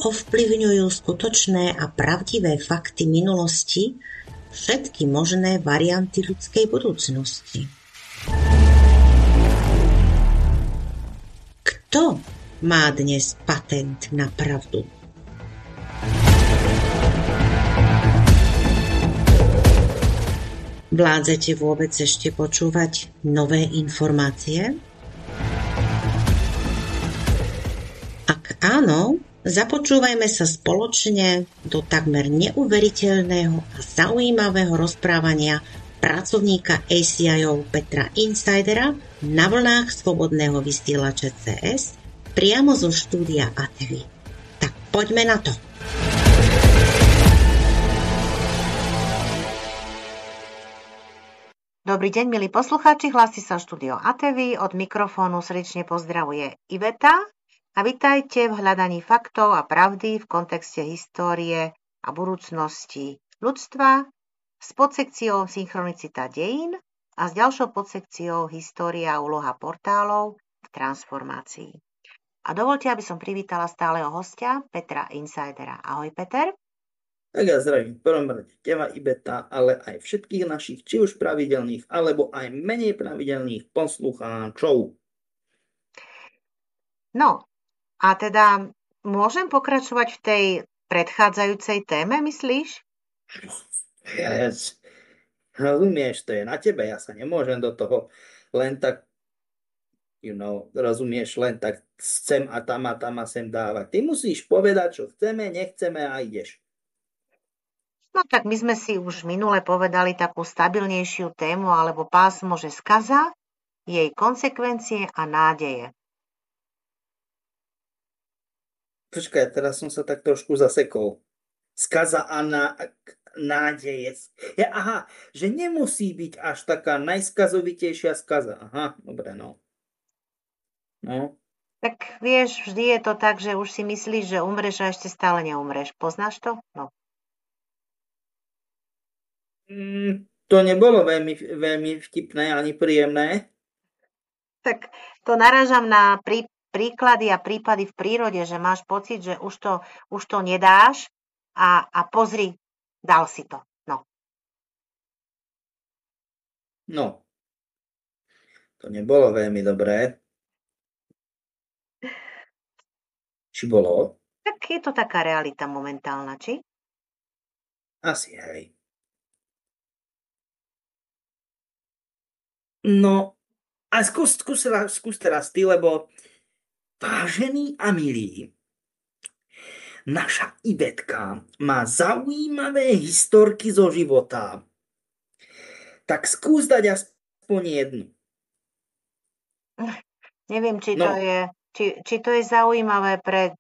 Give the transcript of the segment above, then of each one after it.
ovplyvňujú skutočné a pravdivé fakty minulosti všetky možné varianty ľudskej budúcnosti. Kto má dnes patent na pravdu? Vládzete vôbec ešte počúvať nové informácie? Ak áno, započúvajme sa spoločne do takmer neuveriteľného a zaujímavého rozprávania pracovníka ACIO Petra Insidera na vlnách Slobodného vysielača CS priamo zo štúdia ATV. Tak poďme na to. Dobrý deň, milí poslucháči, hlási sa štúdio ATV, od mikrofónu srdečne pozdravuje Iveta a vitajte v hľadaní faktov a pravdy v kontexte histórie a budúcnosti ľudstva s podsekciou Synchronicita dejín a s ďalšou podsekciou História a úloha portálov v transformácii. A dovolte, aby som privítala stáleho hostia Petra Insidera. Ahoj, Peter. Tak ja zdravím v prvom rade teba, Ibeta, ale aj všetkých našich, či už pravidelných, alebo aj menej pravidelných poslucháčov. No, a teda môžem pokračovať v tej predchádzajúcej téme, myslíš? Yes. Rozumieš, to je na tebe, ja sa nemôžem do toho len tak, rozumieš, len tak sem a tam a sem dávať. Ty musíš povedať, čo chceme, nechceme a ideš. No tak my sme si už minule povedali takú stabilnejšiu tému alebo pásmo, že skaza, jej konsekvencie a nádeje. Počkaj, teraz som sa tak trošku zasekol. Skaza a nádeje. Aha, že nemusí byť až taká najskazovitejšia skaza. Aha, dobre, no. No. Tak vieš, vždy je to tak, že už si myslíš, že umreš a ešte stále neumreš. Poznáš to? No. To nebolo veľmi vtipné ani príjemné. Tak to narážam na príklady a prípady v prírode, že máš pocit, že už to nedáš a pozri, dal si to. No. To nebolo veľmi dobré. Či bolo? Tak je to taká realita momentálna, či? Asi hej. No, a skús teraz ty, lebo vážený a milý, naša Ivetka má zaujímavé historky zo života. Tak skús dať aspoň jednu. Neviem, či to je zaujímavé pre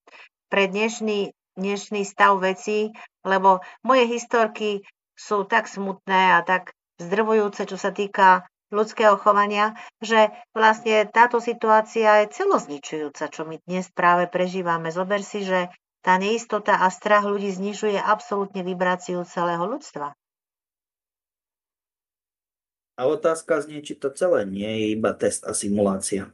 dnešný stav vecí, lebo moje historky sú tak smutné a tak zdrvujúce, čo sa týka ľudského chovania, že vlastne táto situácia je celozničujúca, čo my dnes práve prežívame. Zober si, že tá neistota a strach ľudí znižuje absolútne vibráciu celého ľudstva. A otázka znie, či to celé nie je iba test a simulácia.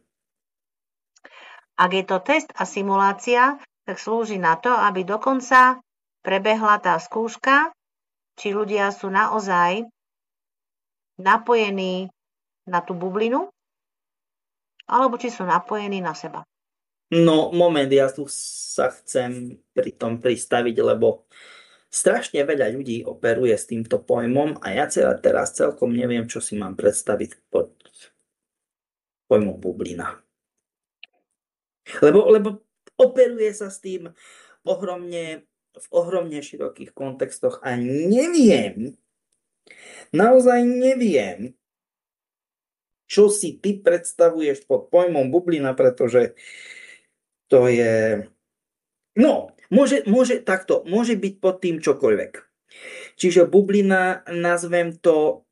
Ak je to test a simulácia, tak slúži na to, aby dokonca prebehla tá skúška, či ľudia sú naozaj napojení na tú bublinu, alebo či sú napojení na seba. No, moment, ja tu sa chcem pri tom pristaviť, lebo strašne veľa ľudí operuje s týmto pojmom a ja teraz celkom neviem, čo si mám predstaviť pod pojmom bublina. Lebo operuje sa s tým v ohromne širokých kontextoch a naozaj neviem, čo si ty predstavuješ pod pojmom bublina, pretože to je... No, môže byť pod tým čokoľvek. Čiže bublina, nazvem to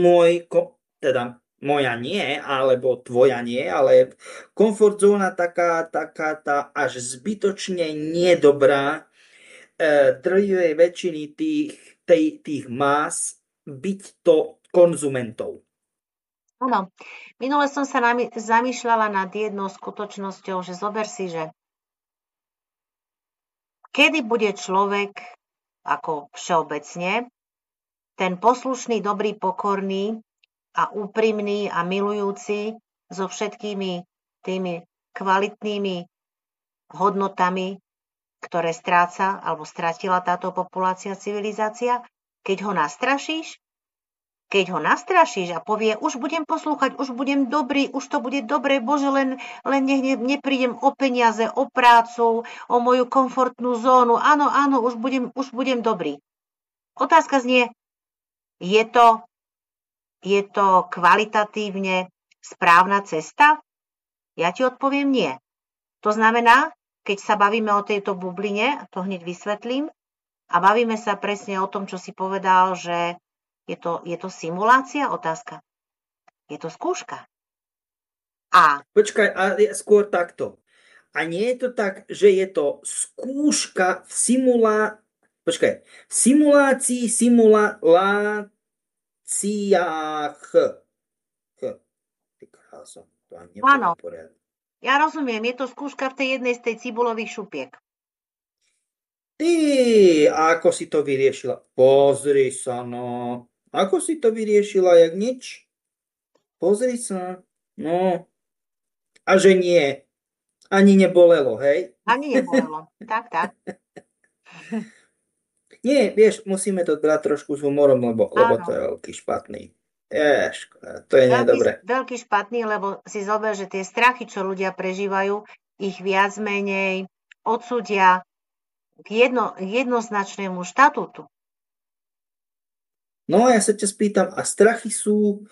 moja nie, alebo tvoja nie, ale komfort zóna taká tá až zbytočne nedobrá drvivej väčšiny tých más byť to konzumentov. Áno, minule som sa zamýšľala nad jednou skutočnosťou, že zober si, že kedy bude človek, ako všeobecne, ten poslušný, dobrý, pokorný a úprimný a milujúci so všetkými tými kvalitnými hodnotami, ktoré stráca alebo stratila táto populácia, civilizácia, keď ho nastrašíš a povie, už budem poslúchať, už budem dobrý, už to bude dobre, Bože, len nech neprídem o peniaze, o prácu, o moju komfortnú zónu. Áno, už budem dobrý. Otázka znie, je to kvalitatívne správna cesta? Ja ti odpoviem nie. To znamená, keď sa bavíme o tejto bubline, to hneď vysvetlím, a bavíme sa presne o tom, čo si povedal, že je to simulácia? Otázka. Je to skúška. Počkaj, a skôr takto. A nie je to tak, že je to skúška v simulácii, simuláciách. Áno. Ja rozumiem, je to skúška v tej jednej z tej cibulových šupiek. Ty, ako si to vyriešila? Pozri sa, no. Ako si to vyriešila, jak nič? Pozri sa. No. A že nie. Ani nebolelo, hej? Ani nebolelo. Tak. Nie, vieš, musíme to brať trošku s humorom, lebo to je veľký špatný. To je nedobré. Veľký špatný, lebo si zober, že tie strachy, čo ľudia prežívajú, ich viac menej odsúdia k jednoznačnému štatútu. No, ja sa ťa spýtam, a strachy sú,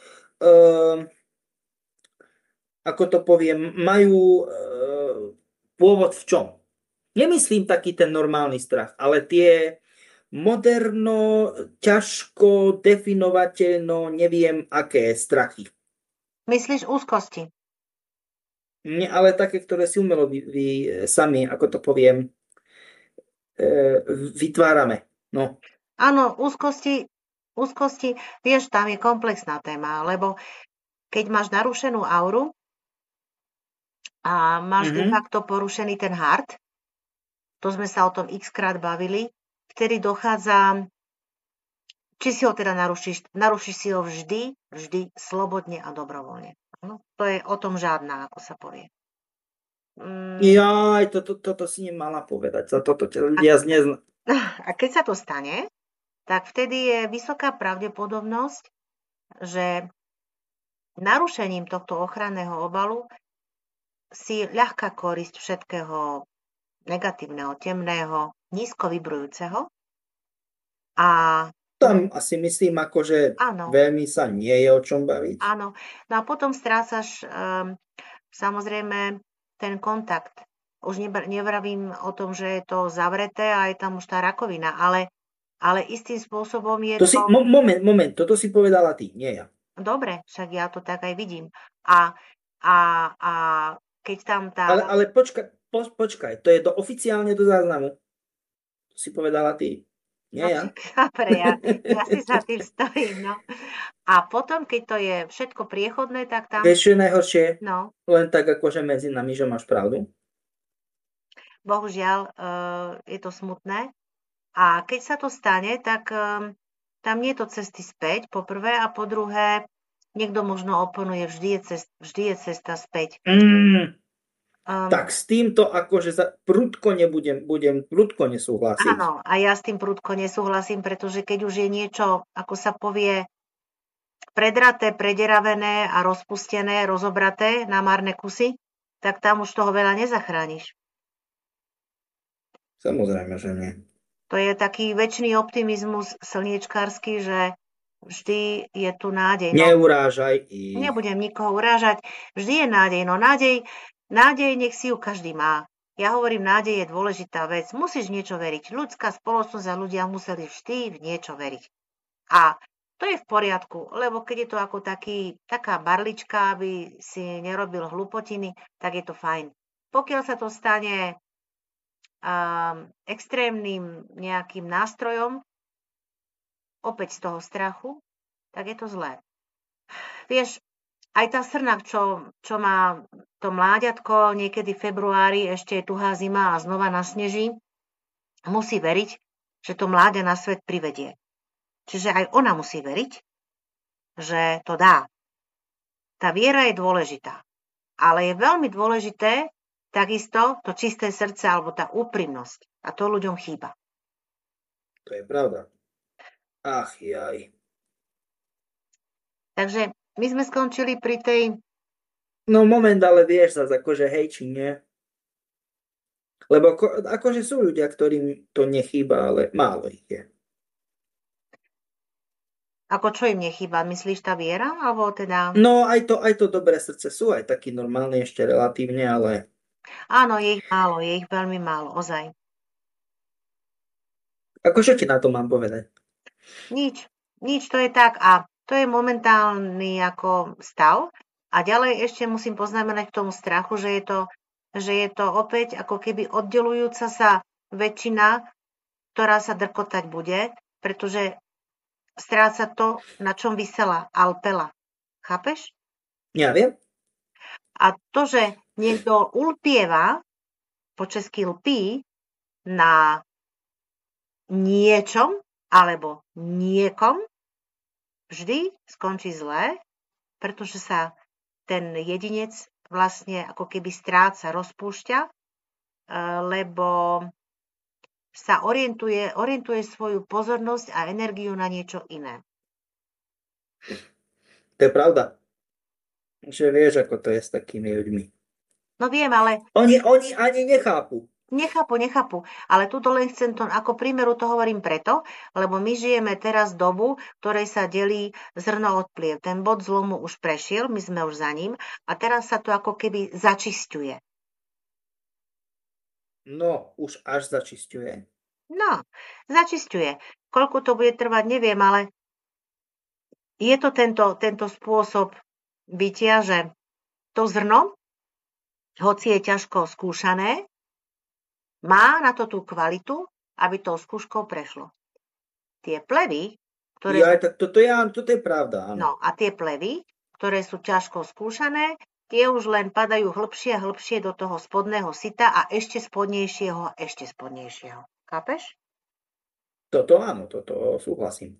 ako to poviem, majú pôvod v čom? Nemyslím taký ten normálny strach, ale tie moderno, ťažko definovateľno, neviem aké strachy. Myslíš úzkosti? Nie, ale také, ktoré si umelo vy sami, ako to poviem, vytvárame. No. Áno, úzkosti, vieš, tam je komplexná téma, lebo keď máš narušenú auru a máš de facto porušený ten heart, to sme sa o tom x-krát bavili, vtedy dochádza, či si ho teda narušíš si ho vždy slobodne a dobrovoľne. No, to je o tom žiadna, ako sa povie. Jaj, toto si nemala povedať, za toto ťa ľudia nezná. A keď sa to stane, tak vtedy je vysoká pravdepodobnosť, že narušením tohto ochranného obalu si ľahká korisť všetkého negatívneho, temného, nízko vibrujúceho. A tam asi myslím, akože veľmi sa nie je o čom baviť. Áno. No a potom strácaš samozrejme ten kontakt. Už nevravím o tom, že je to zavreté a je tam už tá rakovina, ale istým spôsobom je to... Moment, toto si povedala ty, nie ja. Dobre, však ja to tak aj vidím. A keď tam tá... Ale počkaj, to je oficiálne do záznamu. To si povedala ty, nie ja. Dobre, ja si za tým stojím, no. A potom, keď to je všetko priechodné, tak tam... Vieš, čo je najhoršie? No. Len tak akože medzi nami, že máš pravdu. Bohužiaľ, je to smutné. A keď sa to stane, tak tam nie je to cesty späť, po prvé, a po druhé, niekto možno oponuje, vždy je cesta späť. Tak s týmto akože prudko budem prudko nesúhlasiť. Áno, a ja s tým prudko nesúhlasím, pretože keď už je niečo, ako sa povie, predraté, prederavené a rozpustené, rozobraté na márne kusy, tak tam už toho veľa nezachrániš. Samozrejme, že nie. To je taký večný optimizmus slniečkársky, že vždy je tu nádej. Neurážaj ich. Nebudem nikoho urážať. Vždy je nádej. No nádej nech si ju každý má. Ja hovorím, nádej je dôležitá vec. Musíš niečo veriť. Ľudská spoločnosť a ľudia museli vždy v niečo veriť. A to je v poriadku, lebo keď je to ako taká barlička, aby si nerobil hlupotiny, tak je to fajn. Pokiaľ sa to stane extrémnym nejakým nástrojom, opäť z toho strachu, tak je to zlé. Vieš, aj tá srna, čo má to mláďatko niekedy v februári, ešte je tuhá zima a znova nasneží musí veriť, že to mláde na svet privedie. Čiže aj ona musí veriť, že to dá. Tá viera je dôležitá. Ale je veľmi dôležité takisto to čisté srdce alebo tá úprimnosť. A to ľuďom chýba. To je pravda. Ach jaj. Takže my sme skončili pri tej... No moment, ale vieš zase, akože hej, či nie. Lebo akože sú ľudia, ktorým to nechýba, ale málo ich je. Ako čo im nechýba? Myslíš tá viera? Alebo teda... No aj to dobré srdce sú aj takí normálni ešte relatívne, ale... Áno, je ich málo, je ich veľmi málo, ozaj. Ako čo ti na to mám povedať? Nič, to je tak a to je momentálny ako stav. A ďalej ešte musím poznamenať k tomu strachu, že je to opäť ako keby oddelujúca sa väčšina, ktorá sa drkotať bude, pretože stráca to, na čom visela Alpela. Chápeš? Ja viem. A to, že niekto ulpieva, po česky lpí, na niečom alebo niekom, vždy skončí zle, pretože sa ten jedinec vlastne ako keby stráca, rozpúšťa, lebo sa orientuje svoju pozornosť a energiu na niečo iné. To je pravda. Že vieš, ako to je s takými ľuďmi. No viem, ale... Oni ani nechápu. Nechápu. Ale tuto len chcem to, ako prímeru to hovorím preto, lebo my žijeme teraz dobu, ktorej sa delí zrno od pliev. Ten bod zlomu už prešiel, my sme už za ním a teraz sa to ako keby začisťuje. No, už až začisťuje. No, začisťuje. Koľko to bude trvať, neviem, ale je to tento spôsob bytia, že to zrno, hoci je ťažko skúšané, má na to tú kvalitu, aby tou skúškou prešlo. Tie plevy, ktoré... Ja, tak toto je pravda, áno. No a tie plevy, ktoré sú ťažko skúšané, tie už len padajú hlbšie a hlbšie do toho spodného sita a ešte spodnejšieho. Chápeš? Toto áno, toto súhlasím.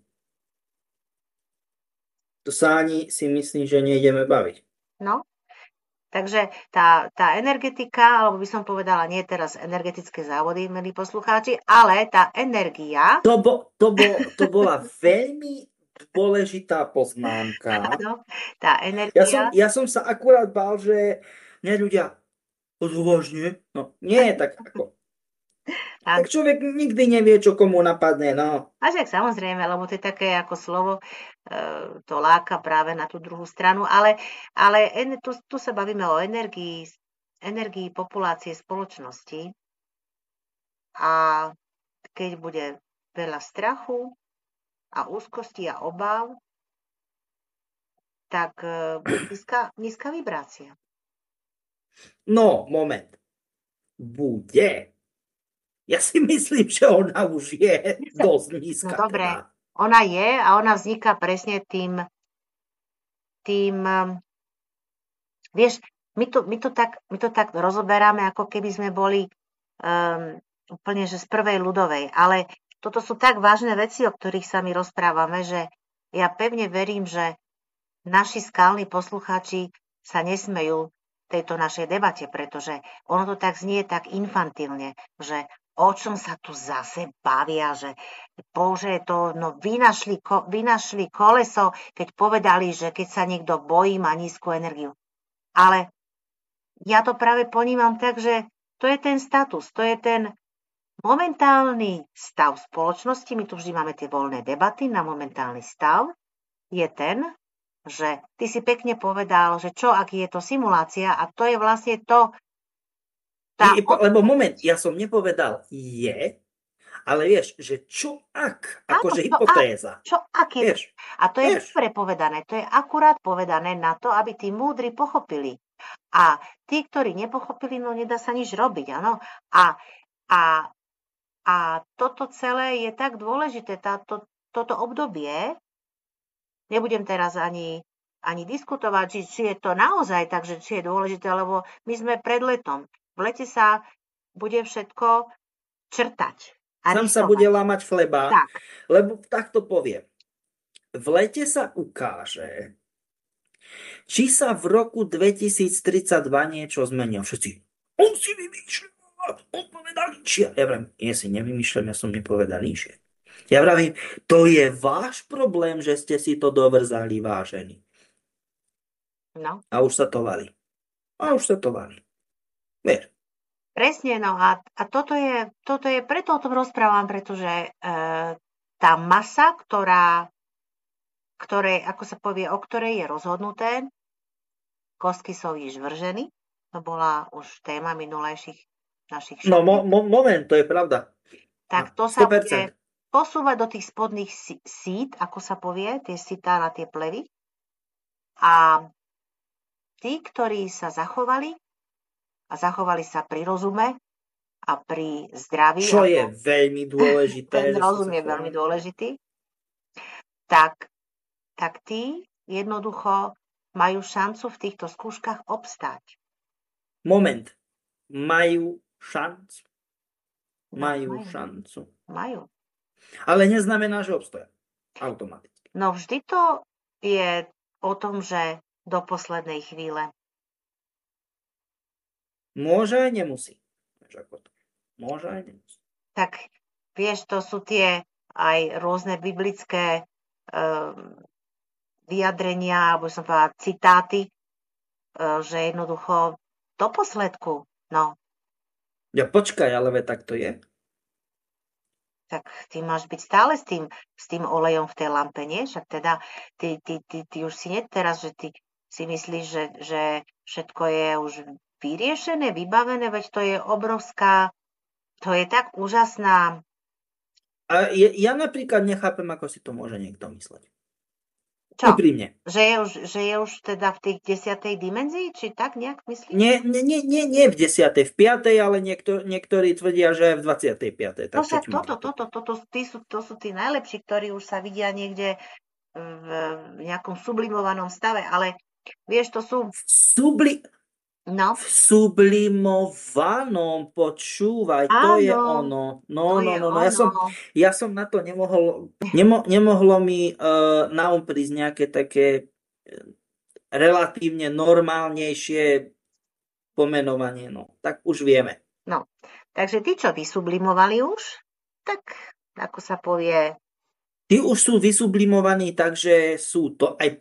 To sa ani si myslím, že nejdeme baviť. No, takže tá energetika, alebo by som povedala, nie teraz energetické závody, milí poslucháči, ale tá energia... To bola veľmi dôležitá poznámka. Áno, tá energia... Ja som sa akurát bál, že ľudia odvážne. No, nie, tak ako... Tak človek nikdy nevie, čo komu napadne, no. A však samozrejme, lebo to je také ako slovo, to láka práve na tú druhú stranu, ale tu sa bavíme o energii populácie spoločnosti a keď bude veľa strachu a úzkosti a obáv, tak bude nízka vibrácia. No, moment. Bude. Ja si myslím, že ona už je dosť nízka. No dobre, teda. ona je a ona vzniká presne tým vieš, my to tak rozoberáme, ako keby sme boli úplne, že z prvej ľudovej, ale toto sú tak vážne veci, o ktorých sa my rozprávame, že ja pevne verím, že naši skalní poslucháči sa nesmejú tejto našej debate, pretože ono to tak znie tak infantilne, že o čom sa tu zase bavia, že bože, to vynašli koleso, keď povedali, že keď sa niekto bojí, má nízku energiu. Ale ja to práve ponímam tak, že to je ten status, to je ten momentálny stav spoločnosti, my tu vždy máme tie voľné debaty na momentálny stav, je ten, že ty si pekne povedal, že čo, ak je to simulácia a to je vlastne to, lebo moment, ja som nepovedal je, ale vieš, že čo ak, akože hypotéza. Čo ak je vieš, a to je dobre povedané, to je akurát povedané na to, aby tí múdri pochopili. A tí, ktorí nepochopili, no nedá sa nič robiť, áno. A toto celé je tak dôležité, toto obdobie, nebudem teraz ani diskutovať, či je to naozaj tak, že či je dôležité, lebo my sme pred letom. V lete sa bude všetko črtať. Sám sa rysovať. bude lámať chleba, Tak, lebo takto poviem. V lete sa ukáže, či sa v roku 2032 niečo zmenilo. Všetci, on si vymýšľa, on povedal ničia. Ja vravím, ja si nevymýšľam, ja som nepovedal ničie. Ja vravím, to je váš problém, že ste si to dovrzali, vážení. no. A už sa to valí. Vieš. Presne, no a toto je, preto o tom rozprávam, pretože tá masa, ako sa povie, o ktorej je rozhodnuté, kostky sú již vrženy, to bola už téma minulejších našich No, šatiek, moment, to je pravda. tak to sa 100%. bude posúvať do tých spodných sít, ako sa povie, tie sitá na tie plevy. A tí, ktorí sa zachovali sa pri rozume a pri zdraví, Čo je veľmi dôležité. ten rozum je veľmi dôležitý, tak tí jednoducho majú šancu v týchto skúškach obstáť. Moment. Majú šancu. Majú. Šancu. Majú. Ale neznamená, že obstoja. Automaticky. No vždy to je o tom, že do poslednej chvíle. Môže aj nemusí. Môže aj nemusí. Tak vieš, to sú tie aj rôzne biblické vyjadrenia, alebo som povedala citáty, že jednoducho do posledku, no. Ja počkaj, ale tak to je. Tak ty máš byť stále s tým olejom v tej lampe, nie? Však teda ty už si nie teraz, že ty si myslíš, že všetko je už vyriešené, vybavené, veď to je obrovská, to je tak úžasná. A ja napríklad nechápem, ako si to môže niekto mysleť. Čo? Úprimne. Že je už teda v tej 10. dimenzii? Či tak nejak myslíš? Nie v 10., v 5., ale niektorí tvrdia, že v 25. No však to sú tí najlepší, ktorí už sa vidia niekde v nejakom sublimovanom stave, ale vieš, to sú... No. V sublimovanom, počúvaj, to je ono. No. Ja som na to nemohlo mi na prísť nejaké také relatívne normálnejšie pomenovanie. No, tak už vieme. No, takže tí, čo vysublimovali už, tak ako sa povie... Tí už sú vysublimovaní, takže sú to aj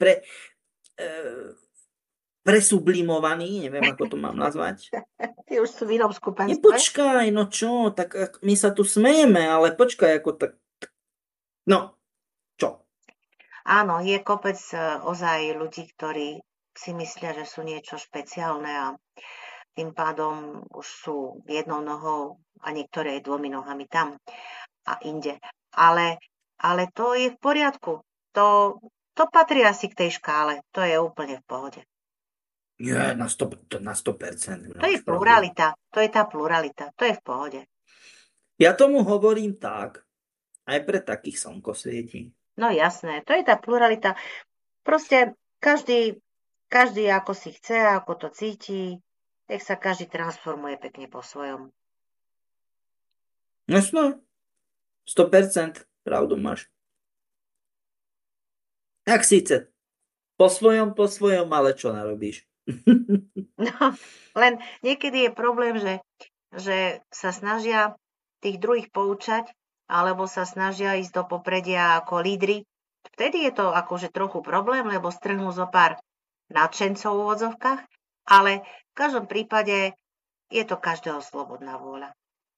presublimovaní, neviem, ako to mám nazvať. Ty už sú v inom skupenstve. Nepočkaj, no čo, tak my sa tu smejeme, ale počkaj, ako tak... No, čo? Áno, je kopec ozaj ľudí, ktorí si myslia, že sú niečo špeciálne a tým pádom už sú jednou nohou a niektoré aj 2 nohami tam a inde. Ale to je v poriadku. To patrí asi k tej škále. To je úplne v pohode. Nie, na 100%. To je pluralita. To je tá pluralita. To je v pohode. Ja tomu hovorím tak, aj pre takých slnkosvietí. No jasné, to je tá pluralita. Proste každý ako si chce, ako to cíti, nech sa každý transformuje pekne po svojom. Jasné. 100%. Pravdu máš. Tak síce. Po svojom, ale čo narobíš? No, len niekedy je problém, že sa snažia tých druhých poučať, alebo sa snažia ísť do popredia ako lídri. Vtedy je to akože trochu problém, lebo strhnú zo pár nadšencov v úvodzovkách, ale v každom prípade je to každého slobodná vôľa.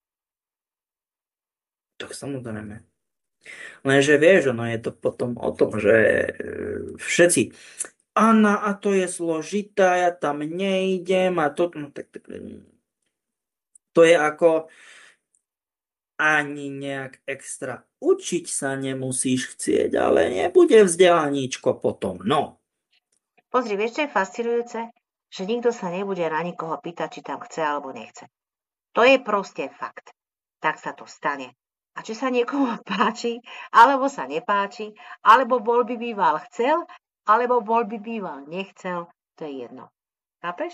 Tak samozrejme. Lenže vieš, ono je to potom o tom, že všetci Anna, a to je zložitá, ja tam nejdem a to... No, tak, to je ako ani nejak extra učiť sa nemusíš chcieť, ale nebude vzdelaníčko potom, no. Pozri, vieš, čo je fascinujúce? Že nikto sa nebude na nikoho pýtať, či tam chce alebo nechce. To je proste fakt. Tak sa to stane. A či sa niekomu páči, alebo sa nepáči, alebo bol by býval chcel, alebo bol by býval nechcel, to je jedno. Chápeš?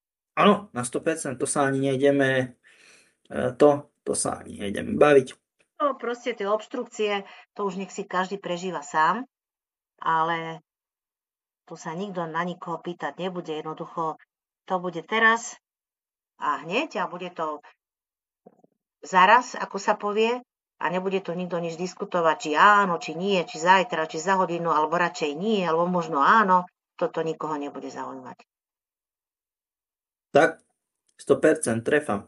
Áno, na 100%, to sa ani nejdeme baviť. No, proste tie obštrukcie, to už nech si každý prežíva sám, ale tu sa nikto na nikoho pýtať nebude. Jednoducho to bude teraz a hneď a bude to zaraz, ako sa povie, a nebude to nikto nič diskutovať, či áno, či nie, či zajtra, či za hodinu, alebo radšej nie, alebo možno áno. Toto nikoho nebude zaujímať. Tak, 100% trefa.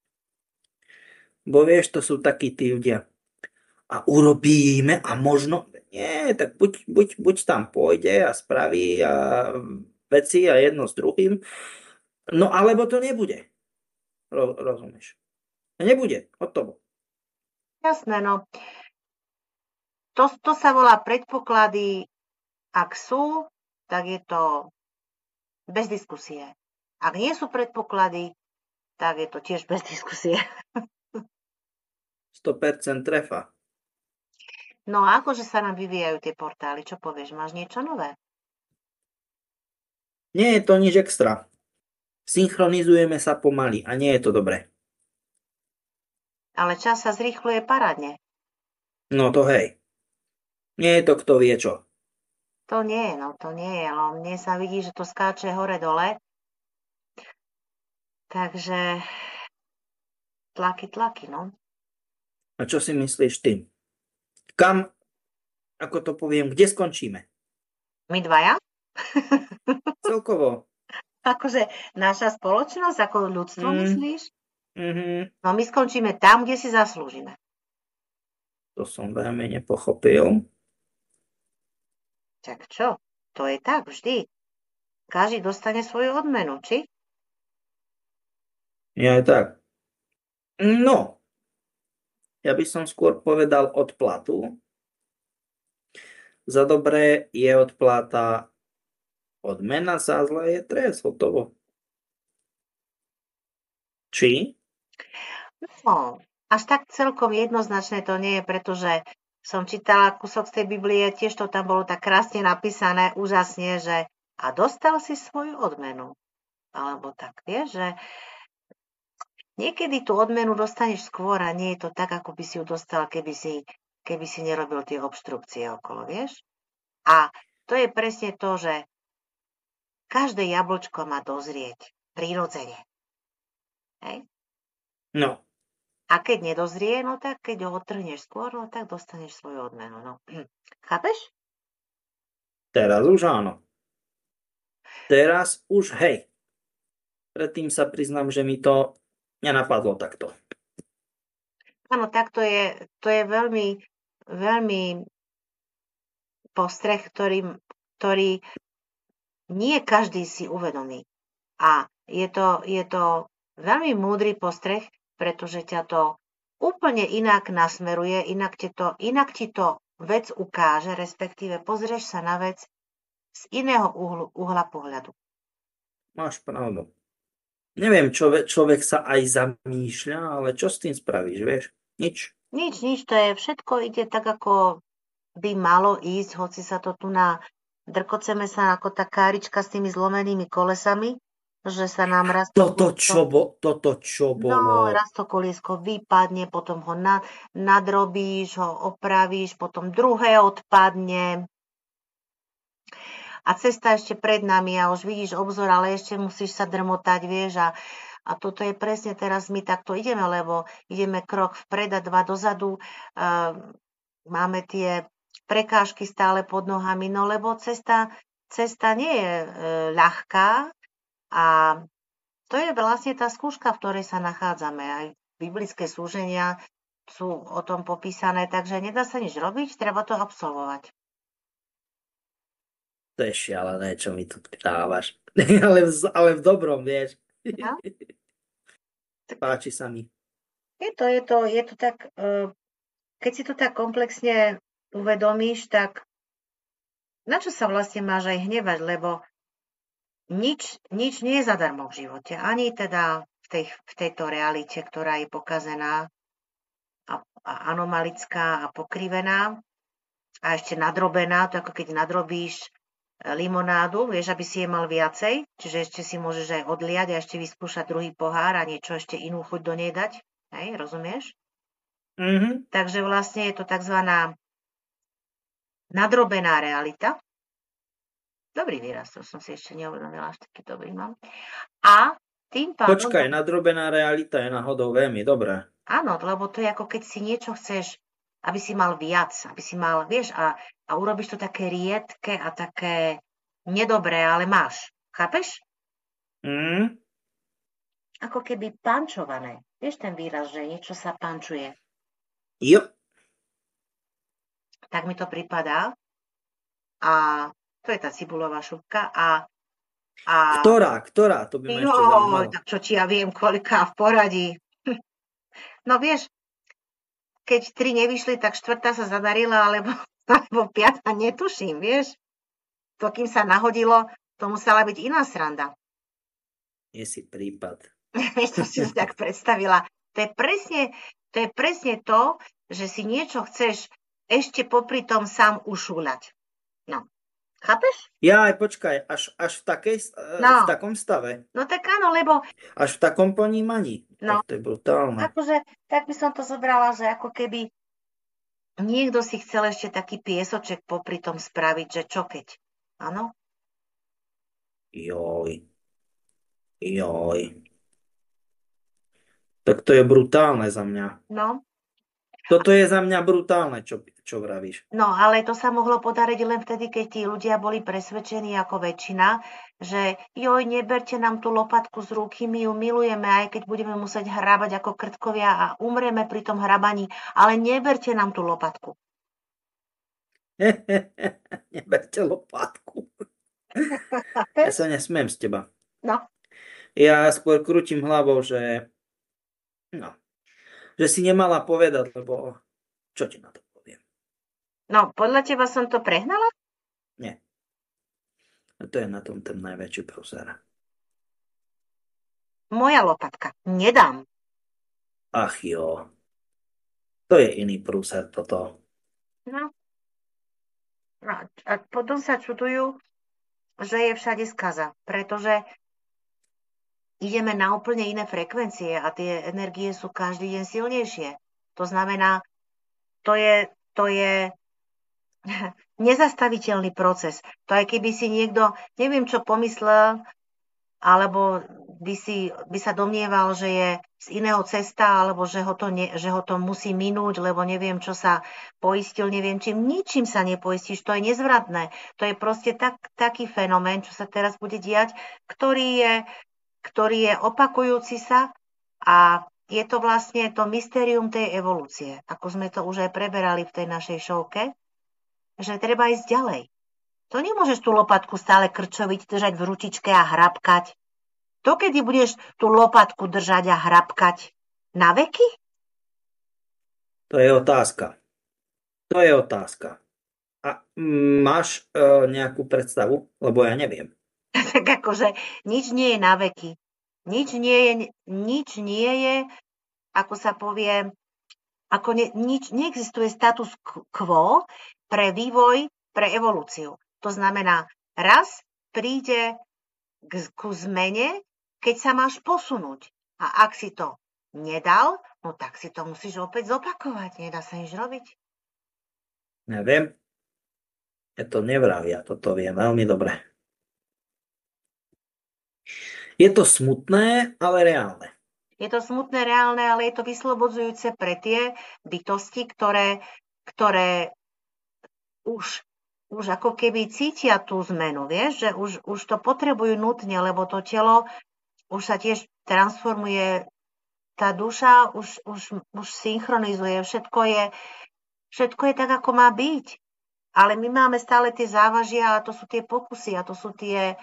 Bo vieš, to sú takí tí ľudia. A urobíme a možno, nie, tak buď tam pôjde a spraví a veci a jedno s druhým, no alebo to nebude. Rozumieš? Nebude, hotovo. Jasné, no. To sa volá predpoklady. Ak sú, tak je to bez diskusie. Ak nie sú predpoklady, tak je to tiež bez diskusie. 100% trefa. No a akože sa nám vyvíjajú tie portály? Čo povieš? Máš niečo nové? Nie je to nič extra. Synchronizujeme sa pomaly a nie je to dobré. Ale čas sa zrýchluje parádne. No to hej. Nie je to kto vie čo. To nie je. No, mne sa vidí, že to skáče hore-dole. Takže tlaky, no. A čo si myslíš ty? Kam, ako to poviem, kde skončíme? My dvaja? Celkovo. Akože naša spoločnosť, ako ľudstvo, myslíš? No my skončíme tam, kde si zaslúžime. To som veľmi nepochopil. Tak čo? To je tak vždy. Každý dostane svoju odmenu, či? Ja aj tak. No, ja by som skôr povedal odplatu. Za dobré je odplata, odmena, za zlé je trest, hotovo. Či? No, až tak celkom jednoznačné to nie je, pretože som čítala kúsok z tej Biblie, tiež to tam bolo tak krásne napísané, úžasne, že a dostal si svoju odmenu. Alebo tak, vieš, že niekedy tú odmenu dostaneš skôr a nie je to tak, ako by si ju dostal, keby si nerobil tie obštrukcie okolo, vieš? A to je presne to, že každé jablčko má dozrieť prirodzene. Hej? No. A keď nedozrie, no tak keď ho odtrhneš skôr, no tak dostaneš svoju odmenu. No. Chápeš? Teraz už áno. Teraz už hej. Predtým sa priznám, že mi to nenapadlo takto. Áno, tak to je veľmi, veľmi postreh, ktorý nie každý si uvedomí. A je to veľmi múdry postreh, pretože ťa to úplne inak nasmeruje, inak ti to vec ukáže, respektíve pozrieš sa na vec z iného uhla pohľadu. Máš pravdu. Neviem, človek sa aj zamýšľa, ale čo s tým spravíš, vieš? Nič. Nič, to je všetko ide tak, ako by malo ísť, hoci sa to tu drkoceme sa ako tá kárička s tými zlomenými kolesami, že sa nám raz Toto čo bolo? No, raz to koliesko vypadne, potom ho nadrobíš, ho opravíš, potom druhé odpadne. A cesta ešte pred nami a už vidíš obzor, ale ešte musíš sa drmotať, vieš. A toto je presne teraz my takto ideme, lebo ideme krok vpred a dva dozadu. Máme tie prekážky stále pod nohami, no lebo cesta nie je ľahká a to je vlastne tá skúška, v ktorej sa nachádzame. Aj biblické súženia sú o tom popísané, takže nedá sa nič robiť, treba to absolvovať. To je šialené, čo mi tu dávaš. ale v dobrom, vieš. No? Páči sa mi. Je to tak, keď si to tak komplexne uvedomíš, tak na čo sa vlastne máš aj hnevať, lebo nič nie je zadarmo v živote. Ani teda v tejto realite, ktorá je pokazená a anomalická a pokrivená a ešte nadrobená, to ako keď nadrobíš limonádu, vieš, aby si je mal viacej, čiže ešte si môžeš aj odliať a ešte vyskúšať druhý pohár a niečo ešte inú chuť do nej dať. Hej, rozumieš? Mhm. Takže vlastne je to tzv. Nadrobená realita. Dobrý výraz, to som si ešte neuvedomila, až taký dobrý mám. A tým pádom, Počkaj, nadrobená realita je náhodou veľmi dobrá. áno, lebo to je ako keď si niečo chceš, aby si mal viac, aby si mal, vieš, a urobíš to také riedke a také nedobré, ale máš. Chápeš? Mm? Ako keby pančované. Vieš ten výraz, že niečo sa pančuje. Jo. Tak mi to pripadá. A to je tá cibulová šupka. A Ktorá? To by ma ešte zaujímalo. tak čo ti ja viem, koľká v poradí. No vieš, keď 3 nevyšli, tak 4. sa zadarila, alebo 5. netuším, vieš. To, kým sa nahodilo, to musela byť iná sranda. Je si prípad. Vieš, to si tak predstavila. To je presne to, že si niečo chceš ešte popri tom sám ušúľať. No, chápeš? Ja aj počkaj, až v takom stave. No tak áno, lebo Až v takom ponímaní. no, Tak to je brutálne. akože, tak by som to zobrala, že ako keby niekto si chcel ešte taký piesoček popri tom spraviť, že čo keď. Áno? Joj. Tak to je brutálne za mňa. No, Toto je za mňa brutálne, čo vravíš. no, ale to sa mohlo podariť len vtedy, keď tí ľudia boli presvedčení ako väčšina, že joj, neberte nám tú lopatku z ruky, my ju milujeme, aj keď budeme musieť hrábať ako krtkovia a umrieme pri tom hrabaní, ale neberte nám tú lopatku. Neberte lopátku. Ja sa nesmiem z teba. No, Ja skôr krútim hlavou, že si nemala povedať, lebo čo ti na to poviem? no, podľa teba som to prehnala? Nie. A to je na tom ten najväčší prúser. Moja lopatka. Nedám. Ach jo. To je iný prúser toto. No. A potom sa čudujú, že je všade skaza, pretože ideme na úplne iné frekvencie a tie energie sú každý deň silnejšie. To znamená, to je nezastaviteľný proces. To aj keby si niekto, neviem čo pomyslel, alebo by sa domnieval, že je z iného cesta, alebo že ho to musí minúť, lebo neviem, čo sa poistil, neviem čím. Ničím sa nepoistíš, to je nezvratné. To je proste taký fenomén, čo sa teraz bude diať, ktorý je opakujúci sa a je to vlastne to mystérium tej evolúcie, ako sme to už aj preberali v tej našej šovke, že treba ísť ďalej. To nemôžeš tú lopatku stále krčoviť, držať v ručičke a hrabkať. Dokedy budeš tú lopatku držať a hrabkať? Na veky? To je otázka. A máš nejakú predstavu? Lebo ja neviem. Tak akože nič nie je na veky. Nič nie je, ako sa povie, neexistuje status quo pre vývoj, pre evolúciu. To znamená, raz príde ku zmene, keď sa máš posunúť. A ak si to nedal, no tak si to musíš opäť zopakovať. Nedá sa nič robiť. Neviem. Ja to nevravia, toto viem veľmi dobre. Je to smutné, ale reálne. Je to smutné, reálne, ale je to vyslobodzujúce pre tie bytosti, ktoré už ako keby cítia tú zmenu, vieš, že už to potrebujú nutne, lebo to telo už sa tiež transformuje, tá duša už synchronizuje, všetko je tak, ako má byť. Ale my máme stále tie závažia a to sú tie pokusy a to sú tie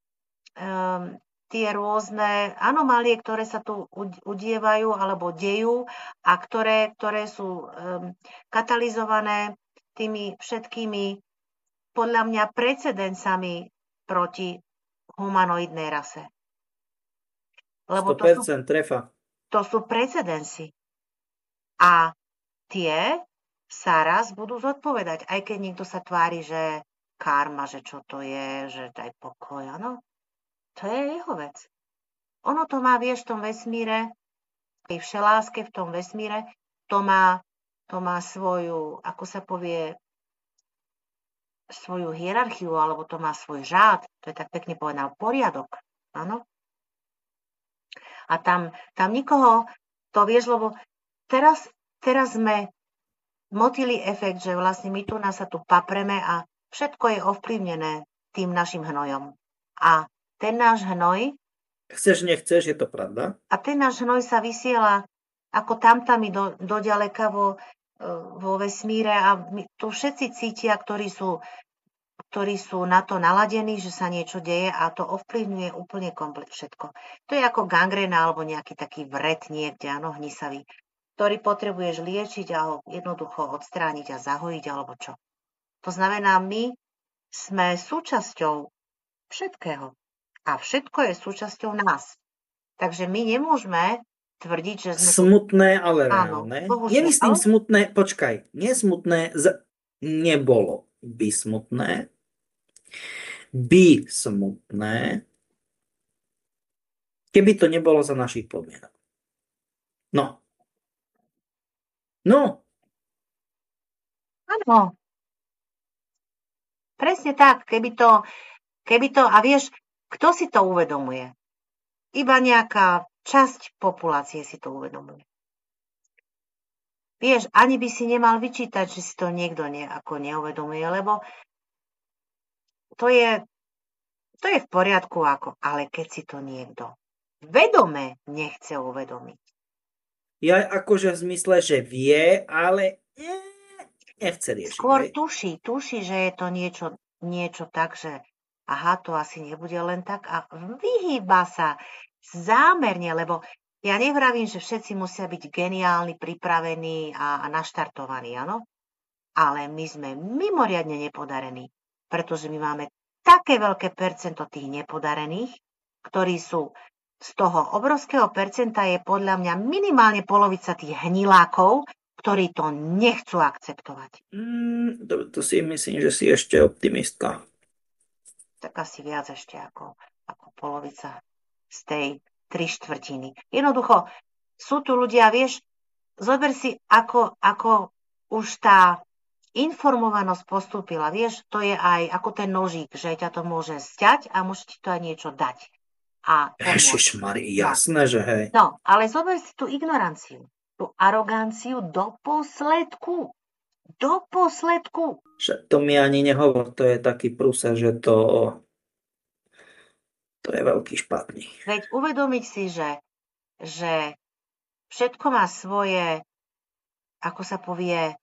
rôzne anomálie, ktoré sa tu udievajú alebo dejú a ktoré sú katalizované tými všetkými, podľa mňa, precedencami proti humanoidnej rase. Lebo 100% trefa. To sú precedenci. A tie sa raz budú zodpovedať, aj keď niekto sa tvári, že karma, že čo to je, že daj pokoj, áno. To je jeho vec. Ono to má, vieš, v tom vesmíre, tej všeláske v tom vesmíre, to má svoju, ako sa povie, svoju hierarchiu, alebo to má svoj řád, to je tak pekne povedal, poriadok. Áno. A tam nikoho, to vieš, lebo teraz sme motýli efekt, že vlastne my tu nás sa tu papreme a všetko je ovplyvnené tým našim hnojom. A ten náš hnoj, Chceš, nechceš, je to pravda. a ten náš hnoj sa vysiela ako tamtami do ďaleka vo vesmíre a tu všetci cítia, ktorí sú na to naladení, že sa niečo deje a to ovplyvňuje úplne komplet všetko. To je ako gangrena alebo nejaký taký vred niekde, áno, hnisavý, ktorý potrebuješ liečiť a ho jednoducho odstrániť a zahojiť alebo čo. To znamená, my sme súčasťou všetkého a všetko je súčasťou nás. Takže my nemôžeme tvrdiť, že sme Smutné, ale Áno, reálne. bohužiaľ. Nemyslím smutné, počkaj, nesmutné, nebolo by smutné. By smutné, keby to nebolo za našich podmienok. No. Áno. Presne tak, keby to, a vieš, kto si to uvedomuje? Iba nejaká časť populácie si to uvedomuje. Vieš, ani by si nemal vyčítať, že si to niekto ako neuvedomuje, lebo to je v poriadku, ale keď si to niekto vedome nechce uvedomiť. Ja akože v zmysle, že vie, ale nechce riešiť. Skôr tuší, že je to niečo tak, že aha, to asi nebude len tak a vyhýba sa zámerne, lebo ja nevravím, že všetci musia byť geniálni, pripravení a naštartovaní, áno? Ale my sme mimoriadne nepodarení, pretože my máme také veľké percento tých nepodarených, ktorí sú z toho obrovského percenta je podľa mňa minimálne polovica tých hnilákov, ktorí to nechcú akceptovať. To si myslím, že si ešte optimistka. Tak asi viac ešte ako polovica z tej 3/4. Jednoducho, sú tu ľudia, vieš, zober si, ako už tá informovanosť postúpila, vieš, to je aj ako ten nožík, že ťa to môže sťať a môže ti to aj niečo dať. Ježišmari, jasné, že hej. No, ale zober si tú ignoranciu, tú aroganciu do posledku. Do posledku. To mi ani nehovor, to je taký prúser, že to je veľký špatný. Veď uvedomiť si, že všetko má svoje, ako sa povie,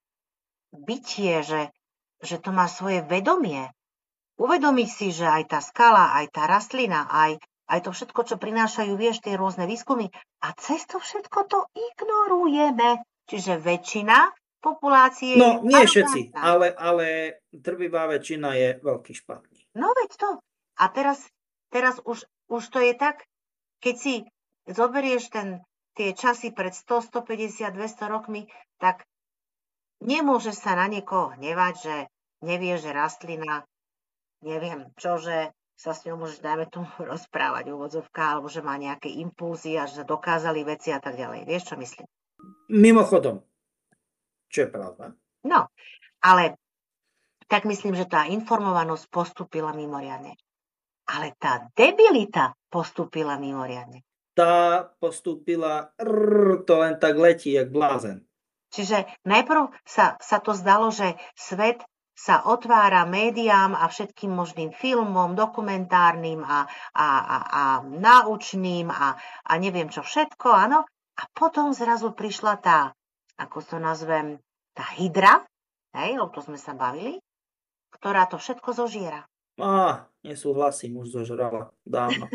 bytie, že to má svoje vedomie. Uvedomiť si, že aj tá skala, aj tá rastlina, aj to všetko, čo prinášajú, vieš, tie rôzne výskumy. A cez to všetko to ignorujeme. Čiže väčšina populácie... No, nie všetci, ale drvivá väčšina je veľký špatný. No veď to. A teraz už to je tak, keď si zoberieš tie časy pred 100, 150, 200 rokmi, tak nemôže sa na niekoho hnevať, že nevie, že rastlina, neviem čože, sa s ňou môžeš, dajme tomu, rozprávať úvodzovka, alebo že má nejaké impulzy a že dokázali veci a tak ďalej. Vieš, čo myslím? Mimochodom, čo je pravda. No, ale tak myslím, že tá informovanosť postúpila mimoriadne. Ale tá debilita postúpila mimoriadne. Tá postúpila, to len tak letí, jak blázen. Čiže najprv sa to zdalo, že svet sa otvára médiám a všetkým možným filmom, dokumentárnym a náučným a neviem čo všetko, áno. A potom zrazu prišla tá, ako to nazvem, tá hydra, hej, o to sme sa bavili, ktorá to všetko zožiera. Nesúhlasím, už zožrala dávno.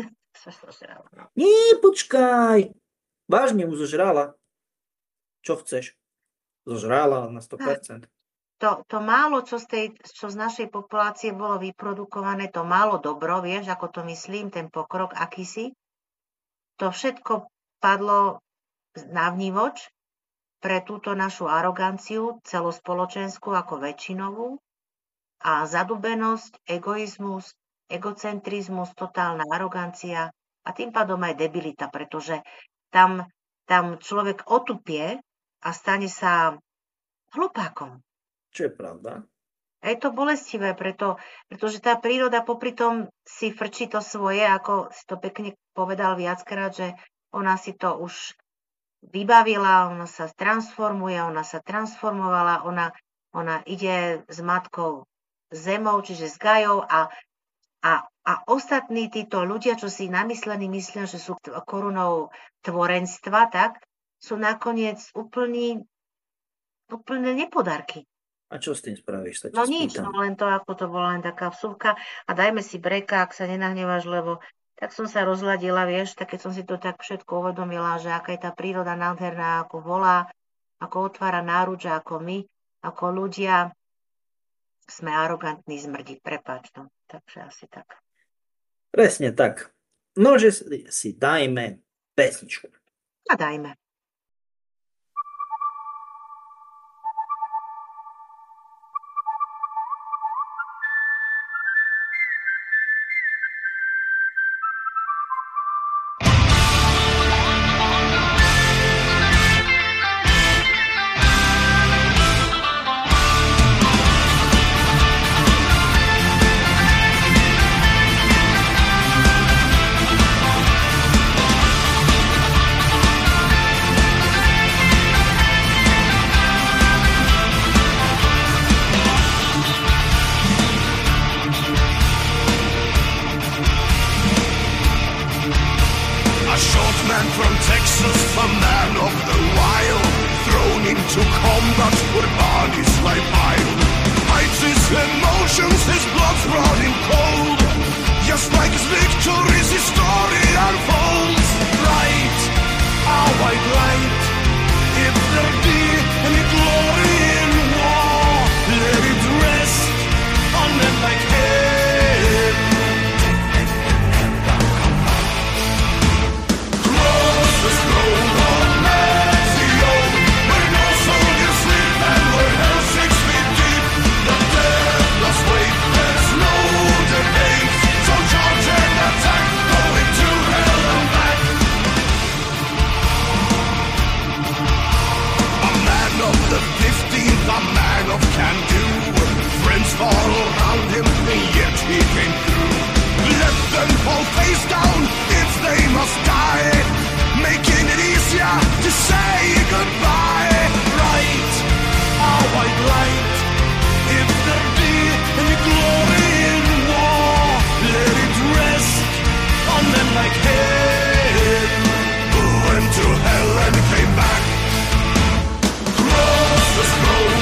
Nie, počkaj. Vážne už zožrala. Čo chceš? Zožrala na 100%. To málo, čo z našej populácie bolo vyprodukované, to málo dobro, vieš, ako to myslím, ten pokrok akýsi, to všetko padlo na vnívoč pre túto našu aroganciu celospoločenskú ako väčšinovú a zadubenosť, egoizmus, egocentrizmus, totálna arogancia a tým pádom aj debilita, pretože tam človek otupie a stane sa hlupákom. Čo je pravda. A je to bolestivé, pretože tá príroda popri tom si frčí to svoje, ako si to pekne povedal viackrát, že ona si to už vybavila, ona sa transformuje, ona sa transformovala, ona ide s matkou zemou, čiže s Gajou a ostatní títo ľudia, čo si namyslení myslia, že sú korunou tvorenstva, tak sú nakoniec úplne nepodarky. A čo s tým spravíš, sa ťa No nič, spýtam. no len to, ako to bola len taká vsúvka. A dajme si breka, ak sa nenahnevaš, lebo tak som sa rozladila, vieš, tak keď som si to tak všetko uvedomila, že aká je tá príroda nádherná, ako volá, ako otvára náruč, ako my, ako ľudia sme arogantní zmrdi, prepáč, no. Takže asi tak. Presne tak. No, že si dajme pesničku. A dajme. A short man from Texas, a man of the wild, thrown into combat where bodies lie piled. Hides his emotions, his blood's running cold. Just like his victories, his story unfolds. Light, our white light, if there be any glory in war, let it rest on men like him. A man of can-do. Friends fall around him, and yet he came through. Let them fall face down if they must die, making it easier to say goodbye. Right, our white light, if there be any glory in war, let it rest on men like him, who went to hell and came back. Cross the scroll.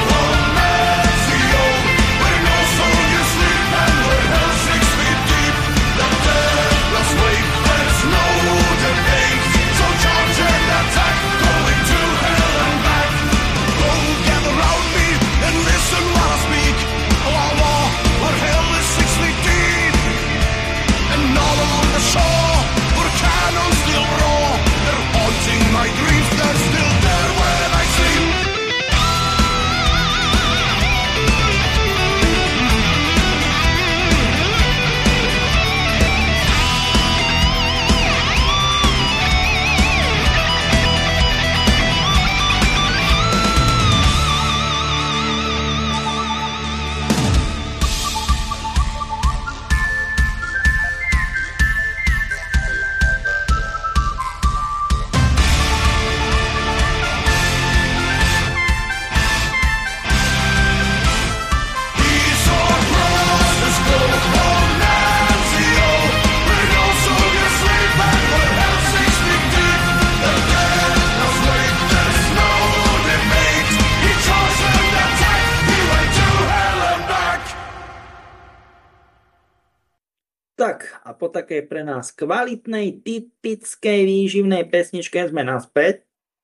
Tak, a po takej pre nás kvalitnej, typickej, výživnej pesničke sme naspäť.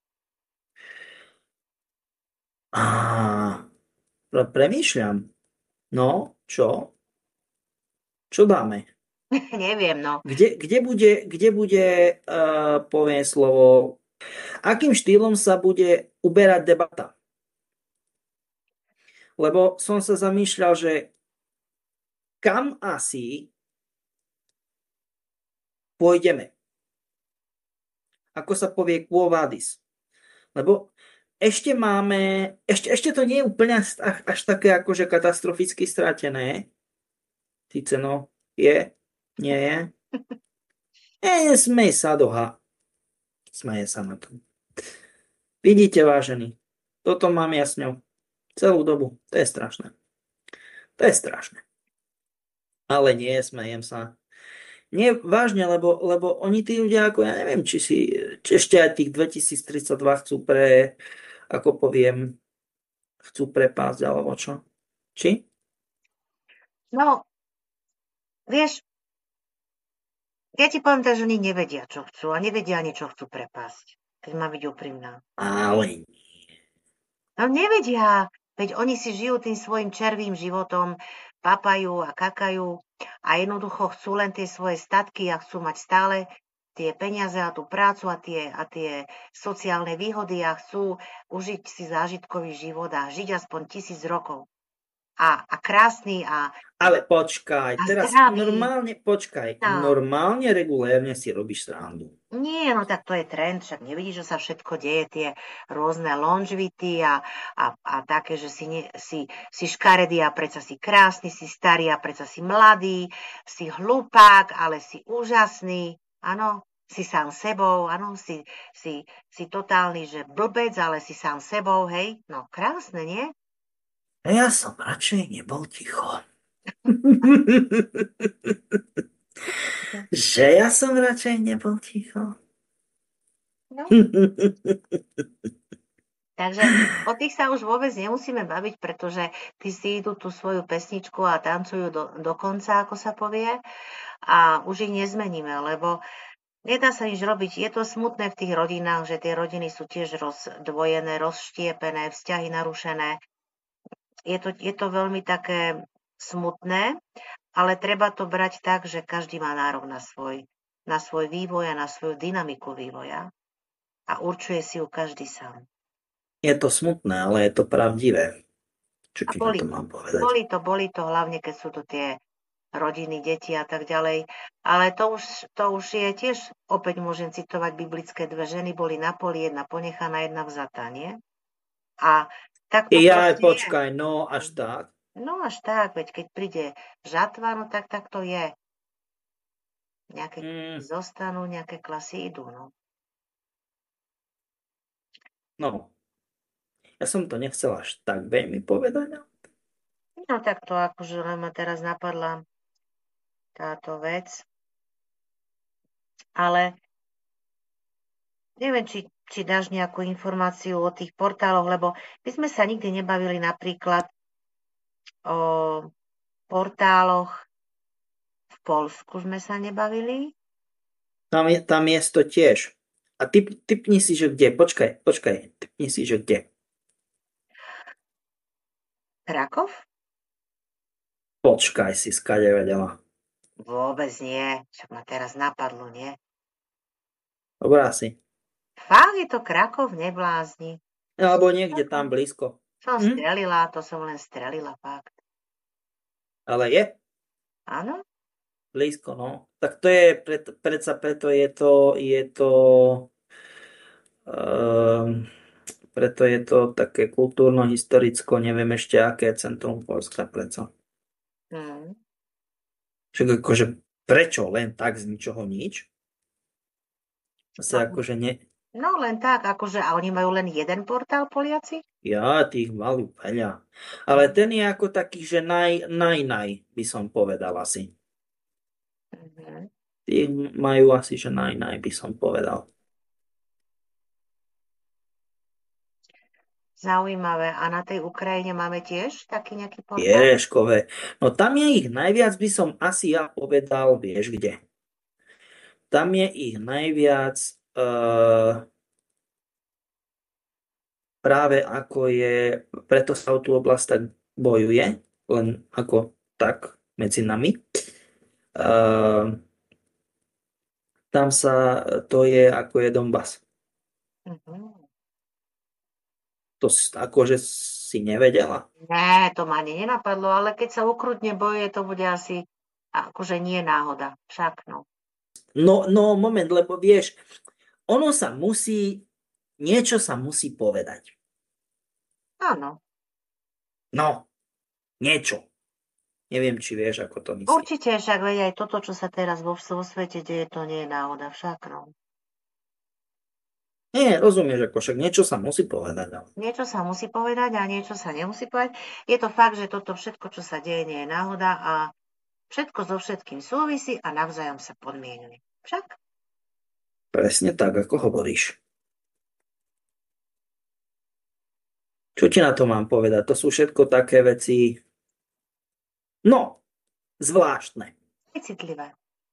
Premýšľam. No, čo? Čo dáme? Neviem, no. Kde bude poviem slovo, akým štýlom sa bude uberať debata? Lebo som sa zamýšľal, že kam asi pôjdeme. Ako sa povie quo vadis. Lebo ešte máme, ešte to nie je úplne až také akože katastroficky stratené. Síce no, je, nie je. Smej sa doha. Smeje sa na to. Vidíte, vážení, toto mám jasňou celú dobu. To je strašné. To je strašné. Ale nie, smejem sa. Nie, vážne, lebo oni tí ľudia, ako ja neviem, či ešte aj tých 2032 chcú ako poviem, chcú prepásť, alebo čo? Či? No, vieš, ja ti poviem tak, že oni nevedia, čo chcú a nevedia ani, čo chcú prepásť, keď mám byť úprimná. Ale No nevedia, veď oni si žijú tým svojim červým životom, papajú a kakajú a jednoducho chcú len tie svoje statky a chcú mať stále tie peniaze a tú prácu a tie sociálne výhody a chcú užiť si zážitkový život a žiť aspoň 1000 rokov. A krásny ale počkaj, a teraz zdravý. No. normálne, regulérne si robíš srandu. Nie, no tak to je trend, však nevidíš, že sa všetko deje, tie rôzne longevity a také, že si škaredý a predsa si krásny, si starý a predsa si mladý, si hlupák, ale si úžasný, áno, si sám sebou, áno, si totálny, že blbec, ale si sám sebou, hej, no krásne, nie? Ja som radšej nebol ticho. Že ja som radšej nebol ticho. No. Takže o tých sa už vôbec nemusíme baviť, pretože tí si idú tú svoju pesničku a tancujú do konca, ako sa povie, a už ich nezmeníme, lebo nedá sa nič robiť. Je to smutné v tých rodinách, že tie rodiny sú tiež rozdvojené, rozštiepené, vzťahy narušené. Je to veľmi také smutné, ale treba to brať tak, že každý má nárok na svoj vývoj a na svoju dynamiku vývoja a určuje si ju každý sám. Je to smutné, ale je to pravdivé. Čo ti na to mám povedať? Boli to, hlavne keď sú to tie rodiny, deti a tak ďalej. Ale to už je tiež, opäť môžem citovať biblické, 2 ženy boli na poli, jedna ponechaná, jedna vzatá, nie? A tak to proste počkaj, je. no až tak. No až tak, veď keď príde žatva, no tak to je. Nejaké zostanú, nejaké klasy idú, no. No, ja som to nechcel až tak veľmi povedať. No tak to akože len ma teraz napadla táto vec. Ale neviem, či dáš nejakú informáciu o tých portáloch, lebo my sme sa nikdy nebavili napríklad o portáloch v Poľsku sme sa nebavili. Tam je to tiež. A typni si, že kde? Počkaj. Typni si, že kde? Krakov? Počkaj si, skade vedela. Vôbec nie. Však ma teraz napadlo, nie? Dobrá si. Fakt je to Krakov, neblázni. Alebo niekde tam blízko. Som strelila, to som len strelila, fakt. Ale je? Áno? Blízko, no. Tak to je, preto je to také kultúrno-historicko, neviem ešte aké centrum Poľska, preto. Však akože prečo len tak z ničoho nič? Zase akože nie. No len tak, akože a oni majú len jeden portál, Poliaci? Ja, tých majú veľa. Ale ten je ako taký, že naj, by som povedal asi. Tých majú asi, že naj, by som povedal. Zaujímavé. A na tej Ukrajine máme tiež taký nejaký portál? Jereškové. No tam je ich najviac, by som asi ja povedal, vieš kde. Tam je ich najviac práve ako je, preto sa o tú oblasť tak bojuje, len ako tak medzi nami. Tam to je ako je Donbas. To akože si nevedela? Ne, to ma ani nenapadlo, ale keď sa ukrutne bojuje, to bude asi akože nie náhoda. Však no. No, moment, lebo vieš, niečo sa musí povedať. Áno. No, niečo. Neviem, či vieš, ako to myslí. Určite, však veď aj toto, čo sa teraz vo svete deje, to nie je náhoda však, no. Nie, rozumieš, ako však niečo sa musí povedať. Ale... Niečo sa musí povedať a niečo sa nemusí povedať. Je to fakt, že toto všetko, čo sa deje, nie je náhoda a všetko so všetkým súvisí a navzájom sa podmienuje. Však? Presne tak, ako hovoríš. Čo ti na to mám povedať? To sú všetko také veci, no, zvláštne. Je citlivé.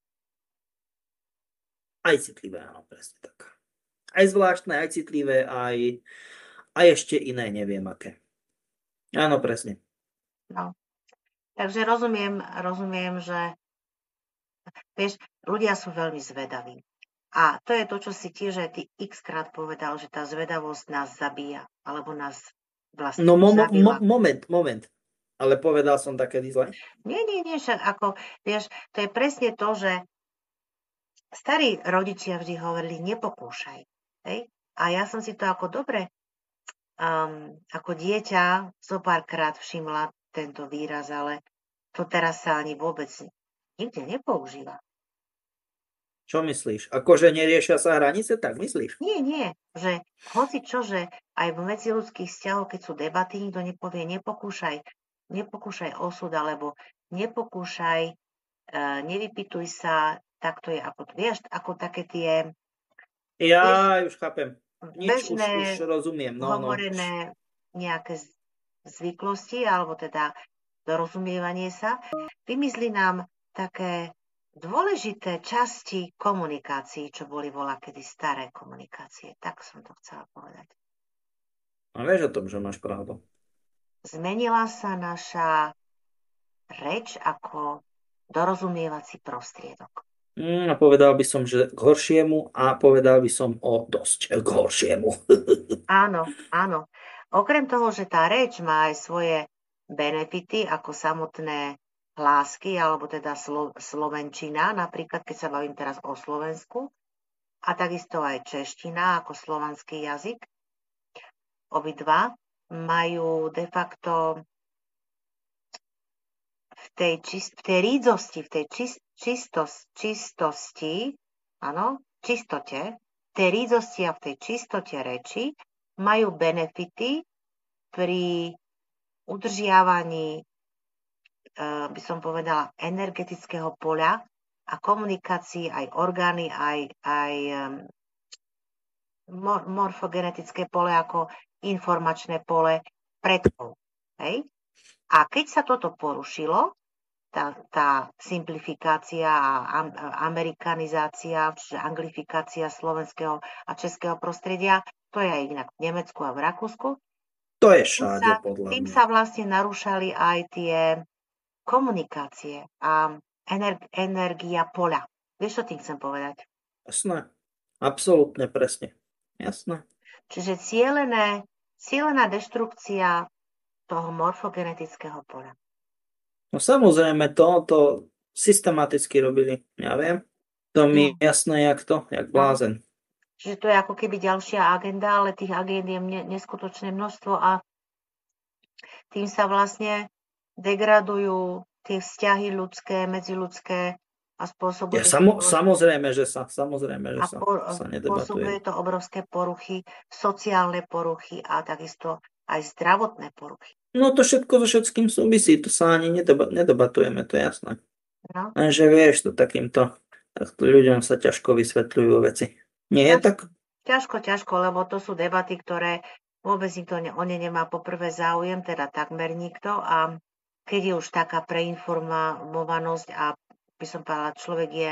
Aj citlivé, áno, presne tak. Aj zvláštne, aj citlivé, aj ešte iné, neviem aké. Áno, presne. No. Takže rozumiem, že vieš, ľudia sú veľmi zvedaví. A to je to, čo si tiež aj ty x-krát povedal, že tá zvedavosť nás zabíja, alebo nás vlastne No zabila. moment. Ale povedal som také zle? Nie, však ako, vieš, to je presne to, že starí rodičia vždy hovorili, nepokúšaj. Hej? A ja som si to ako dobre, ako dieťa zo párkrát všimla tento výraz, ale to teraz sa ani vôbec nikde nepoužíva. Čo myslíš? Akože neriešia sa hranice, tak myslíš? Nie, že hoci čo, že aj v medziľudských vzťahoch, keď sú debaty, nikto nepovie, nepokúšaj osud, alebo nepokúšaj, nevypytuj sa, tak to je ako, vieš, ako také tie Ja už chápem. bežné, už rozumiem. No. hovorené nejaké zvyklosti, alebo teda dorozumievanie sa. Vymyslí nám také dôležité časti komunikácií, čo boli voľakedy staré komunikácie. Tak som to chcela povedať. A vieš o tom, že máš pravdu. Zmenila sa naša reč ako dorozumievací prostriedok. A povedal by som, že k horšiemu a povedal by som o dosť k horšiemu. Áno. Okrem toho, že tá reč má aj svoje benefity ako samotné hlásky, alebo teda slovenčina, napríklad keď sa bavím teraz o Slovensku, a takisto aj čeština ako slovanský jazyk. Obidva majú de facto v tej rídzosti, v tej čistote, v tej rídzosti a v tej čistote reči majú benefity pri udržiavaní, by som povedala, energetického poľa a komunikácii aj orgány, aj morfogenetické pole ako informačné pole predkov. Hej? A keď sa toto porušilo, tá simplifikácia a amerikanizácia, čiže anglifikácia slovenského a českého prostredia, to je aj inak v Nemecku a v Rakúsku. To je všade, podľa mňa. Tým sa vlastne narúšali aj tie komunikácie a energia poľa. Vieš, čo tým chcem povedať? Jasné. Absolútne presne. Jasné. Čiže cieľená deštrukcia toho morfogenetického poľa. No samozrejme, to systematicky robili. Ja viem. To mi je jasné, jak blázen. Čiže to je ako keby ďalšia agenda, ale tých agend je neskutočné množstvo a tým sa vlastne degradujú tie vzťahy ľudské, medziľudské a spôsobuje samozrejme, že sa nedebatuje. Spôsobuje to obrovské poruchy, sociálne poruchy a takisto aj zdravotné poruchy. No to všetko so všetkým súvisí, to sa ani nedebatujeme, to je jasné. No. Lenže vieš, to takýmto ľuďom sa ťažko vysvetľujú veci. Nie je tak? Ťažko, lebo to sú debaty, ktoré vôbec nikto o ne nemá poprvé záujem, teda takmer nikto a keď je už taká preinformovanosť a by som povedala, človek je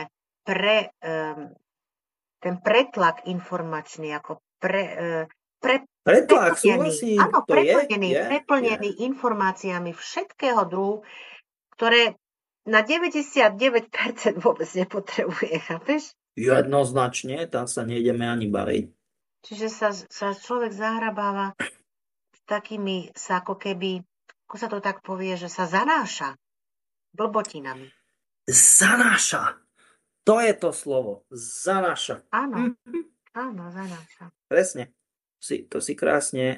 ten pretlak informačný, ako pretlak, súhlasí, áno, preplnený informáciami všetkého druhu, ktoré na 99% vôbec nepotrebuje, chápeš? Jednoznačne, tam sa nejdeme ani baviť. Čiže sa človek zahrabáva s takými, ako keby, ako sa to tak povie, že sa zanáša blbotinami. Zanáša. To je to slovo. Zanáša. Áno, zanáša. Presne. To si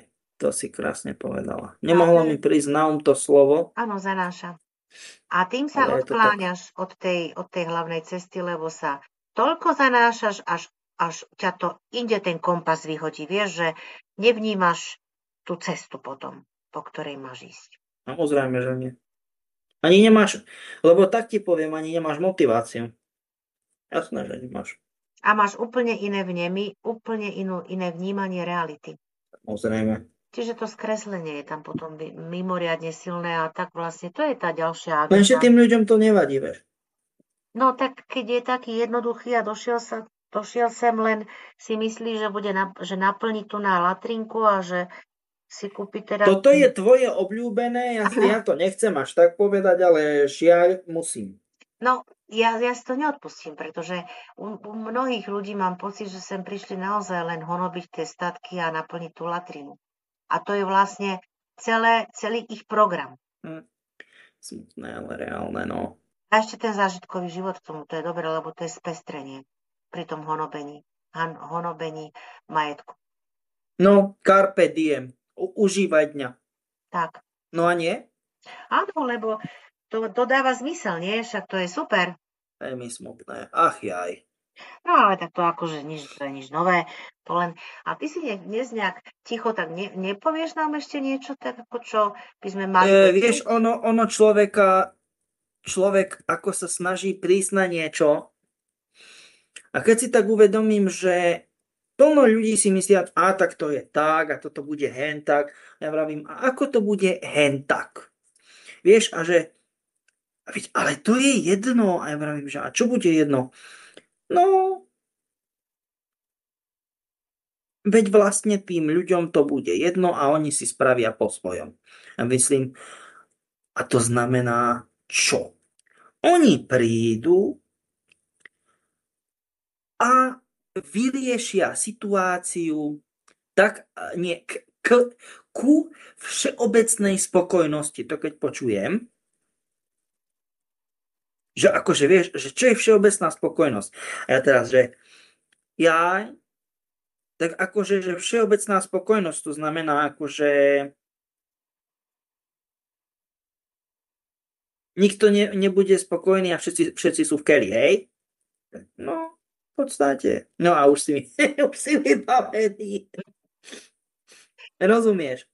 To si krásne povedala. A Nemohlo mi prísť na to slovo, áno, zanáša. A tým sa ale je to tak. odkláňaš od tej hlavnej cesty, lebo sa toľko zanášaš, až ťa to inde ten kompas vyhodí. Vieš, že nevnímaš tú cestu potom, po ktorej máš ísť. Samozrejme, že nie. Ani nemáš, lebo tak ti poviem, ani nemáš motiváciu. Jasné, že nemáš. A máš úplne iné vnemy, úplne iné vnímanie reality. Samozrejme. Čiže to skreslenie je tam potom mimoriadne silné a tak vlastne to je tá ďalšia Lenže agenda. tým ľuďom to nevadí, vieš. No tak keď je taký jednoduchý a došiel sem, len si myslí, že že naplní tu na latrinku a že si kúpi teda... Toto je tvoje obľúbené, ja to nechcem až tak povedať, ale žiaľ musím. No, ja si to neodpustím, pretože u mnohých ľudí mám pocit, že sem prišli naozaj len honobiť tie statky a naplniť tú latrinu. A to je vlastne celý ich program. Smutné, ale reálne, no. A ešte ten zážitkový život k tomu, to je dobré, lebo to je spestrenie pri tom honobení majetku. No, carpe diem. Užívaj dňa. Tak. No a nie? Áno, lebo to dáva zmysel, nie? Však to je super. To je mi smutné. Ach jaj. No ale tak to akože to je nič nové. To len... A ty si dnes nejak ticho, tak nepovieš nám ešte niečo, tak ako čo by sme mali... Vieš, ono človek ako sa snaží prísť na niečo a keď si tak uvedomím, že plno ľudí si myslia, tak to je tak a toto bude hen tak. Ja vravím, a ako to bude hen tak? Vieš, ale to je jedno. A ja vravím, že a čo bude jedno? No, veď vlastne tým ľuďom to bude jedno a oni si spravia po svojom. A myslím, a to znamená čo? Oni prídu a vyriešia situáciu tak ku všeobecnej spokojnosti. To keď počujem, že akože vieš, že čo je všeobecná spokojnosť. A ja teraz, že tak akože, že všeobecná spokojnosť to znamená akože nikto nebude spokojný a všetci sú v keli, hej? No, v podstate. No a už si vybavený. Rozumieš?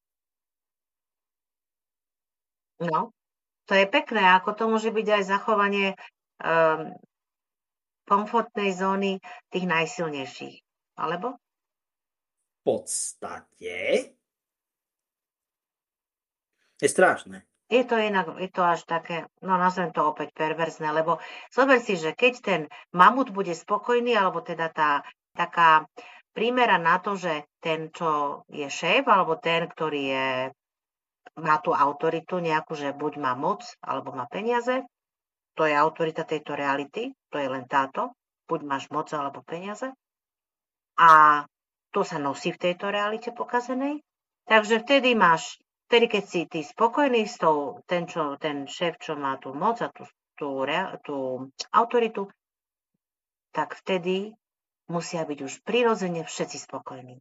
No, to je pekné, ako to môže byť aj zachovanie komfortnej zóny tých najsilnejších. Alebo? V podstate je strašné. Je to až také, no nazvem to opäť perverzné, lebo zober si, že keď ten mamut bude spokojný, alebo teda taká prímera na to, že ten, čo je šéf, alebo ten, ktorý má tú autoritu nejakú, že buď má moc, alebo má peniaze, to je autorita tejto reality, to je len táto, buď máš moc, alebo peniaze. A to sa nosí v tejto realite pokazenej. Takže vtedy keď si ty spokojný s ten šéf, čo má tú moc a tú autoritu, tak vtedy musia byť už prirodzene všetci spokojní.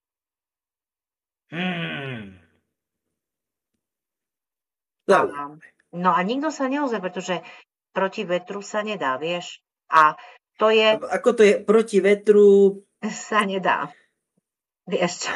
No a nikto sa neozve, pretože proti vetru sa nedá, vieš. A to je... Ako to je proti vetru? Sa nedá. Vieš čo?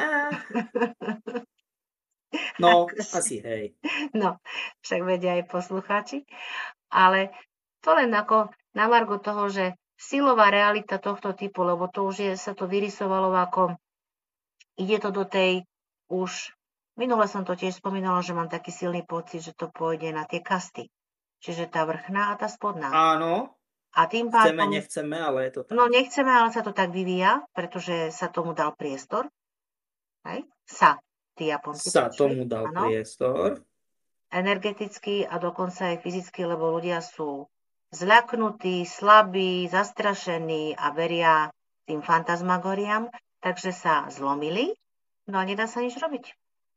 No, asi hej. No, však vedia aj poslucháči. Ale to len ako na margo toho, že silová realita tohto typu, lebo to už sa to vyrysovalo ako ide to do tej už... Minule som to tiež spomínala, že mám taký silný pocit, že to pôjde na tie kasty. Čiže tá vrchná a tá spodná. Áno. A tým pádom... Nechceme, ale je to tak. No nechceme, ale sa to tak vyvíja, pretože sa tomu dal priestor. Hej? Tí Japonci tomu dal priestor. Energeticky a dokonca aj fyzicky, lebo ľudia sú zľaknutí, slabí, zastrašení a veria tým fantasmagóriám, takže sa zlomili, no a nedá sa nič robiť.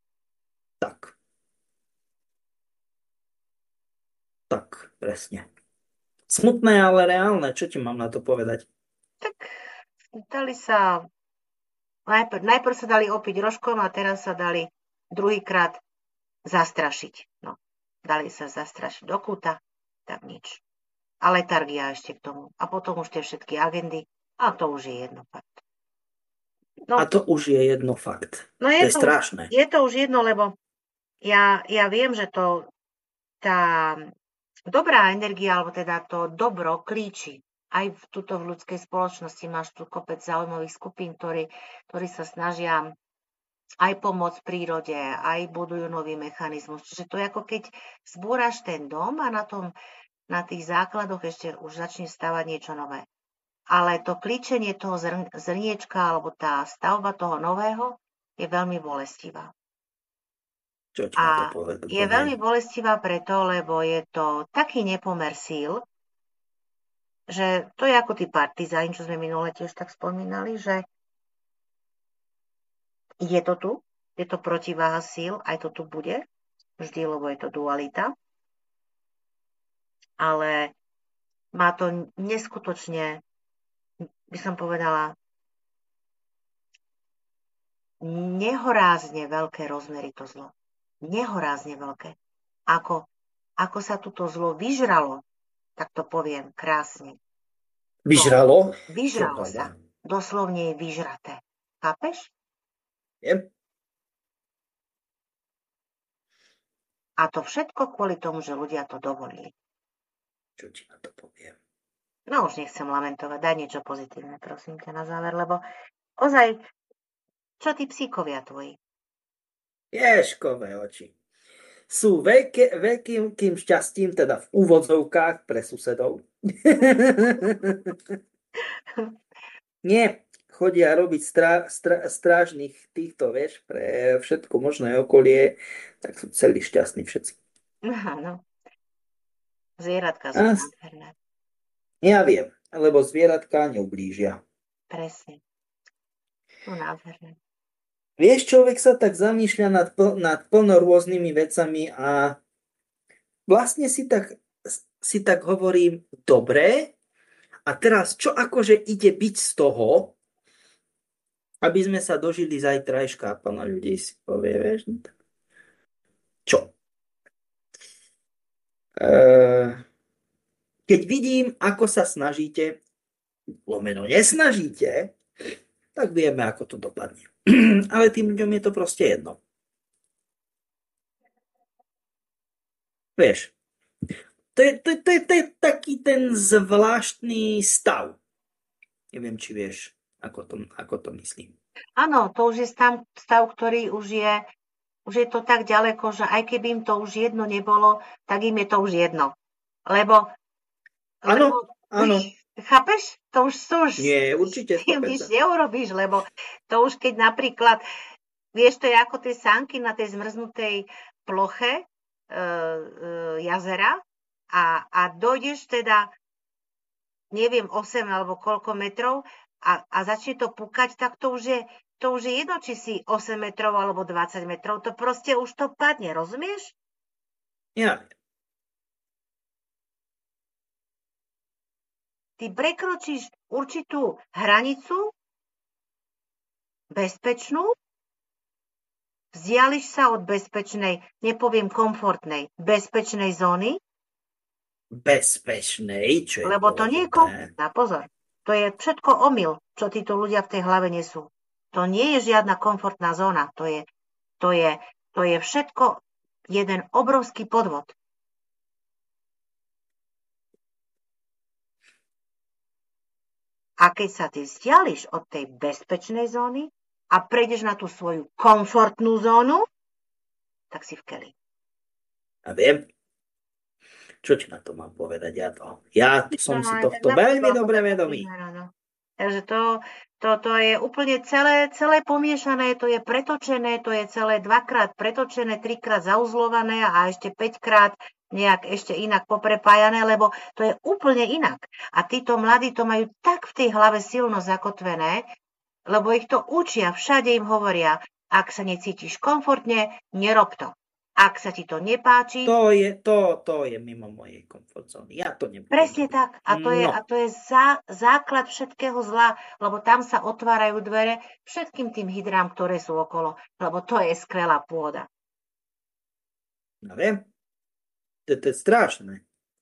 Tak, presne. Smutné, ale reálne. Čo ti mám na to povedať? Tak dali sa Najprv sa dali opiť rožkom a teraz sa dali druhýkrát zastrašiť. No, dali sa zastrašiť do kúta, tak nič. A letargia ešte k tomu. A potom už tie všetky agendy. A to už je jedno fakt. No, A to už je jedno fakt. no To je strašné. Je to už jedno, lebo ja viem, že tá dobrá energia, alebo teda to dobro klíči. Aj v ľudskej spoločnosti máš tu kopec zaujímavých skupín, ktorí sa snažia aj pomôcť prírode, aj budujú nový mechanizmus. Čiže to je ako keď zbúraš ten dom a na tých základoch ešte už začne stavať niečo nové. Ale to klíčenie toho zrniečka alebo tá stavba toho nového je veľmi bolestivá. Čo ti na to Je veľmi bolestivá preto, lebo je to taký nepomer síl, že to je ako tí partizáni, čo sme minule tiež tak spomínali, že je to tu, je to protiváha síl, aj to tu bude, vždy, lebo je to dualita. Ale má to neskutočne, by som povedala, nehorázne veľké rozmery to zlo. Nehorázne veľké. Ako sa toto zlo vyžralo, tak to poviem krásne. Vyžralo? Vyžralo sa. Doslovne je vyžraté. Chápeš? Yep. A to všetko kvôli tomu, že ľudia to dovolili. Čo ti na to poviem? No už nechcem lamentovať. Daj niečo pozitívne, prosím ťa, na záver, lebo ozaj, čo tí psíkovia tvoji? Ježkové oči. Sú veľkým šťastím, teda v úvodzovkách pre susedov. Nie, chodia robiť strážnych týchto, vieš, pre všetko možné okolie, tak sú celí šťastní všetci. Áno. Zvieratka sú nádherné. Ja viem, lebo zvieratka neublížia. Presne. Sú nádherné. Vieš, človek sa tak zamýšľa nad plno rôznymi vecami a vlastne si tak hovorím, dobre, a teraz čo akože ide byť z toho, aby sme sa dožili zajtrajška, plno ľudí si povie, vieš, no tak. Čo? Keď vidím, ako sa snažíte, lomeno nesnažíte, tak vieme, ako to dopadne. Ale tým ľuďom je to proste jedno. Vieš, to je taký ten zvláštny stav. Neviem, či vieš, ako to myslím. Áno, to už je stav, ktorý už je to tak ďaleko, že aj keby im to už jedno nebolo, tak im je to už jedno. Lebo áno. Chápeš? To už Nie, určite. S tým nič neurobíš, lebo to už keď napríklad, vieš, to je ako tie sánky na tej zmrznutej ploche jazera a dojdeš teda, neviem, 8 alebo koľko metrov a začne to pukať, tak to už je jedno, či si 8 metrov alebo 20 metrov, to proste už to padne, rozumieš? Ja. Ty prekročíš určitú hranicu, bezpečnú, vzdiališ sa od bezpečnej, nepoviem komfortnej, bezpečnej zóny. Bezpečnej, čo je lebo to nie je komfortná, pozor. To je všetko omyl, čo títo ľudia v tej hlave nesú. To nie je žiadna komfortná zóna. To je všetko jeden obrovský podvod. A keď sa ty vzdiališ od tej bezpečnej zóny a prejdeš na tú svoju komfortnú zónu, tak si v keli. A viem. Čo ti na to mám povedať? Ja som si tohto veľmi dobre vedomý. Takže to je úplne celé pomiešané, to je pretočené, to je celé 2-krát pretočené, 3-krát zauzlované a ešte 5-krát nejak ešte inak poprepájané, lebo to je úplne inak. A títo mladí to majú tak v tej hlave silno zakotvené, lebo ich to učia, všade im hovoria, ak sa necítiš komfortne, nerob to. Ak sa ti to nepáči, To je mimo mojej komfort zóny. Ja to nebudem presne robiť. tak. A No, to je základ všetkého zla, lebo tam sa otvárajú dvere všetkým tým hydrám, ktoré sú okolo, lebo to je skvelá pôda. ja viem. To je strašné.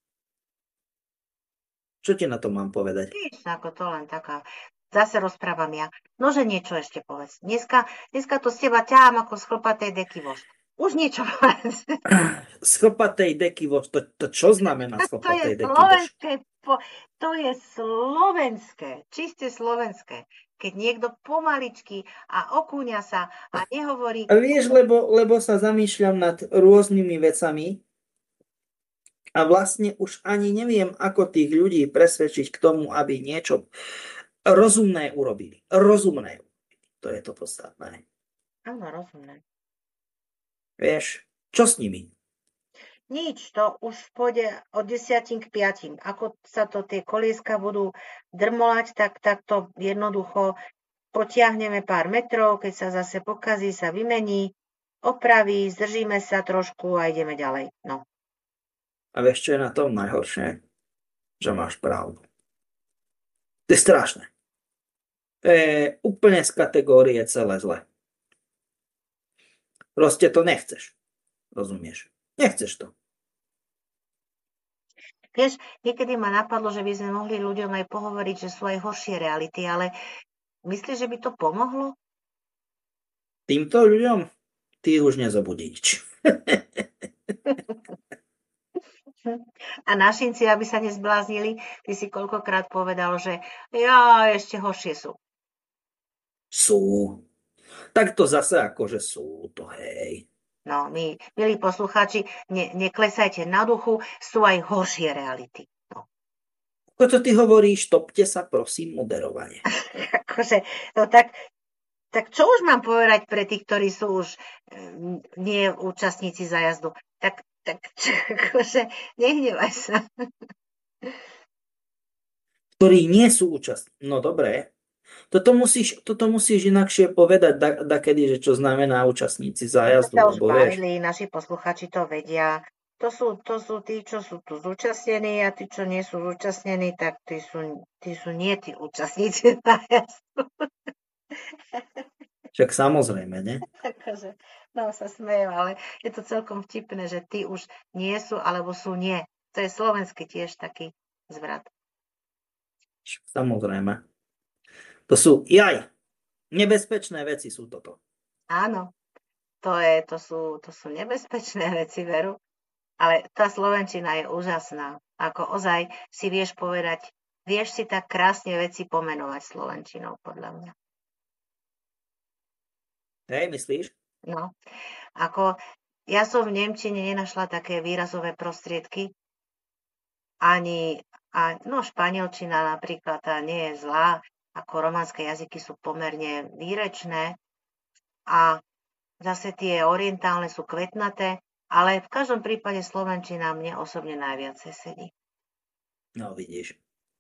Čo ti na to mám povedať? Nič, ako to len taká. Zase rozprávam ja. Nože niečo ešte povedz. Dneska to z teba ťahám ako z chlpatej deky voz. Už niečo povedz. Z chlpatej deky vož. To čo znamená z To je chlpatej deky vož? slovenské. To je slovenské. Čiste slovenské. Keď niekto pomaličky a okúňa sa a nehovorí... A vieš, lebo sa zamýšľam nad rôznymi vecami a vlastne už ani neviem, ako tých ľudí presvedčiť k tomu, aby niečo rozumné urobili. Rozumné. To je to podstatné. Áno, rozumné. Vieš, čo s nimi? Nič, to už pôjde od 10 k 5. Ako sa to tie kolieska budú drmolať, tak to jednoducho potiahneme pár metrov, keď sa zase pokazí, sa vymení, opraví, zdržíme sa trošku a ideme ďalej. No. A vieš, čo je na tom najhoršie? Že máš pravdu. To je strašné. To je úplne z kategórie celé zle. Proste to nechceš. Rozumieš? Nechceš to. Vieš, niekedy ma napadlo, že by sme mohli ľuďom aj pohovoriť, že sú aj horšie reality, ale myslíš, že by to pomohlo? Týmto ľuďom ty už nezabudíš. A našinci, aby sa nezbláznili, ty si koľkokrát povedal, že ja, ešte horšie sú. Sú. Tak to zase akože sú to, hej. No, milí poslucháči, neklesajte na duchu, sú aj horšie reality. No. Ako to ty hovoríš, topte sa prosím moderovanie. Akože, no tak čo už mám povedať pre tých, ktorí sú už nie účastníci zájazdu? Tak akože, nehnevaj sa. Ktorí nie sú účastní. No dobré. Toto musíš inakšie povedať dakedy, že čo znamená účastníci zájazdu. To už Lebo vieš, bavili, naši posluchači to vedia. To sú tí, čo sú tu zúčastnení a tí, čo nie sú zúčastnení, tak tí sú nie tí účastníci zájazdu. však samozrejme, ne? Akože, no sa smejem, ale je to celkom vtipné, že tí už nie sú, alebo sú nie. To je slovenský tiež taký zvrat. Však samozrejme. To sú nebezpečné veci sú toto. Áno, to sú nebezpečné veci, veru. Ale tá slovenčina je úžasná. Ako ozaj si vieš povedať, vieš si tak krásne veci pomenovať slovenčinou, podľa mňa. Hej, myslíš? No, ako ja som v nemčine nenašla také výrazové prostriedky, španielčina napríklad tá nie je zlá, ako románske jazyky sú pomerne výrečné a zase tie orientálne sú kvetnaté, ale v každom prípade slovenčina mne osobne najviac sedí. No vidíš.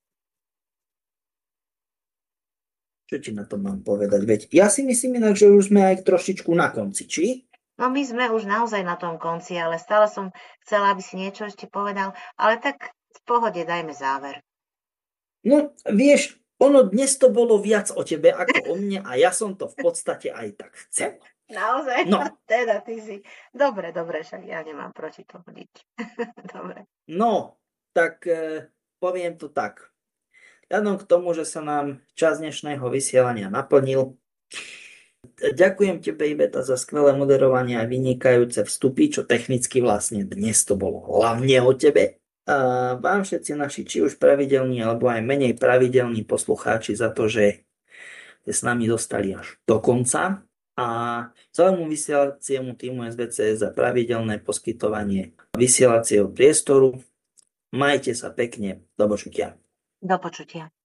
Čo ti na to mám povedať? Veď ja si myslím inak, že už sme aj trošičku na konci, či? No my sme už naozaj na tom konci, ale stále som chcela, aby si niečo ešte povedal, ale tak v pohode dajme záver. No, vieš, ono dnes to bolo viac o tebe ako o mne a ja som to v podstate aj tak chcel. Naozaj? No. Teda ty si... Dobre, však ja nemám proti tomu nič. Dobre. No, tak poviem to tak. Vzhľadom k tomu, že sa nám čas dnešného vysielania naplnil, ďakujem tebe, Iveta, za skvelé moderovanie a vynikajúce vstupy, čo technicky vlastne dnes to bolo hlavne o tebe. A vám všetci naši, či už pravidelní, alebo aj menej pravidelní poslucháči za to, že ste s nami zostali až do konca. A celému vysielaciemu týmu SBCS za pravidelné poskytovanie vysielacieho priestoru. Majte sa pekne. Do počutia. Do počutia.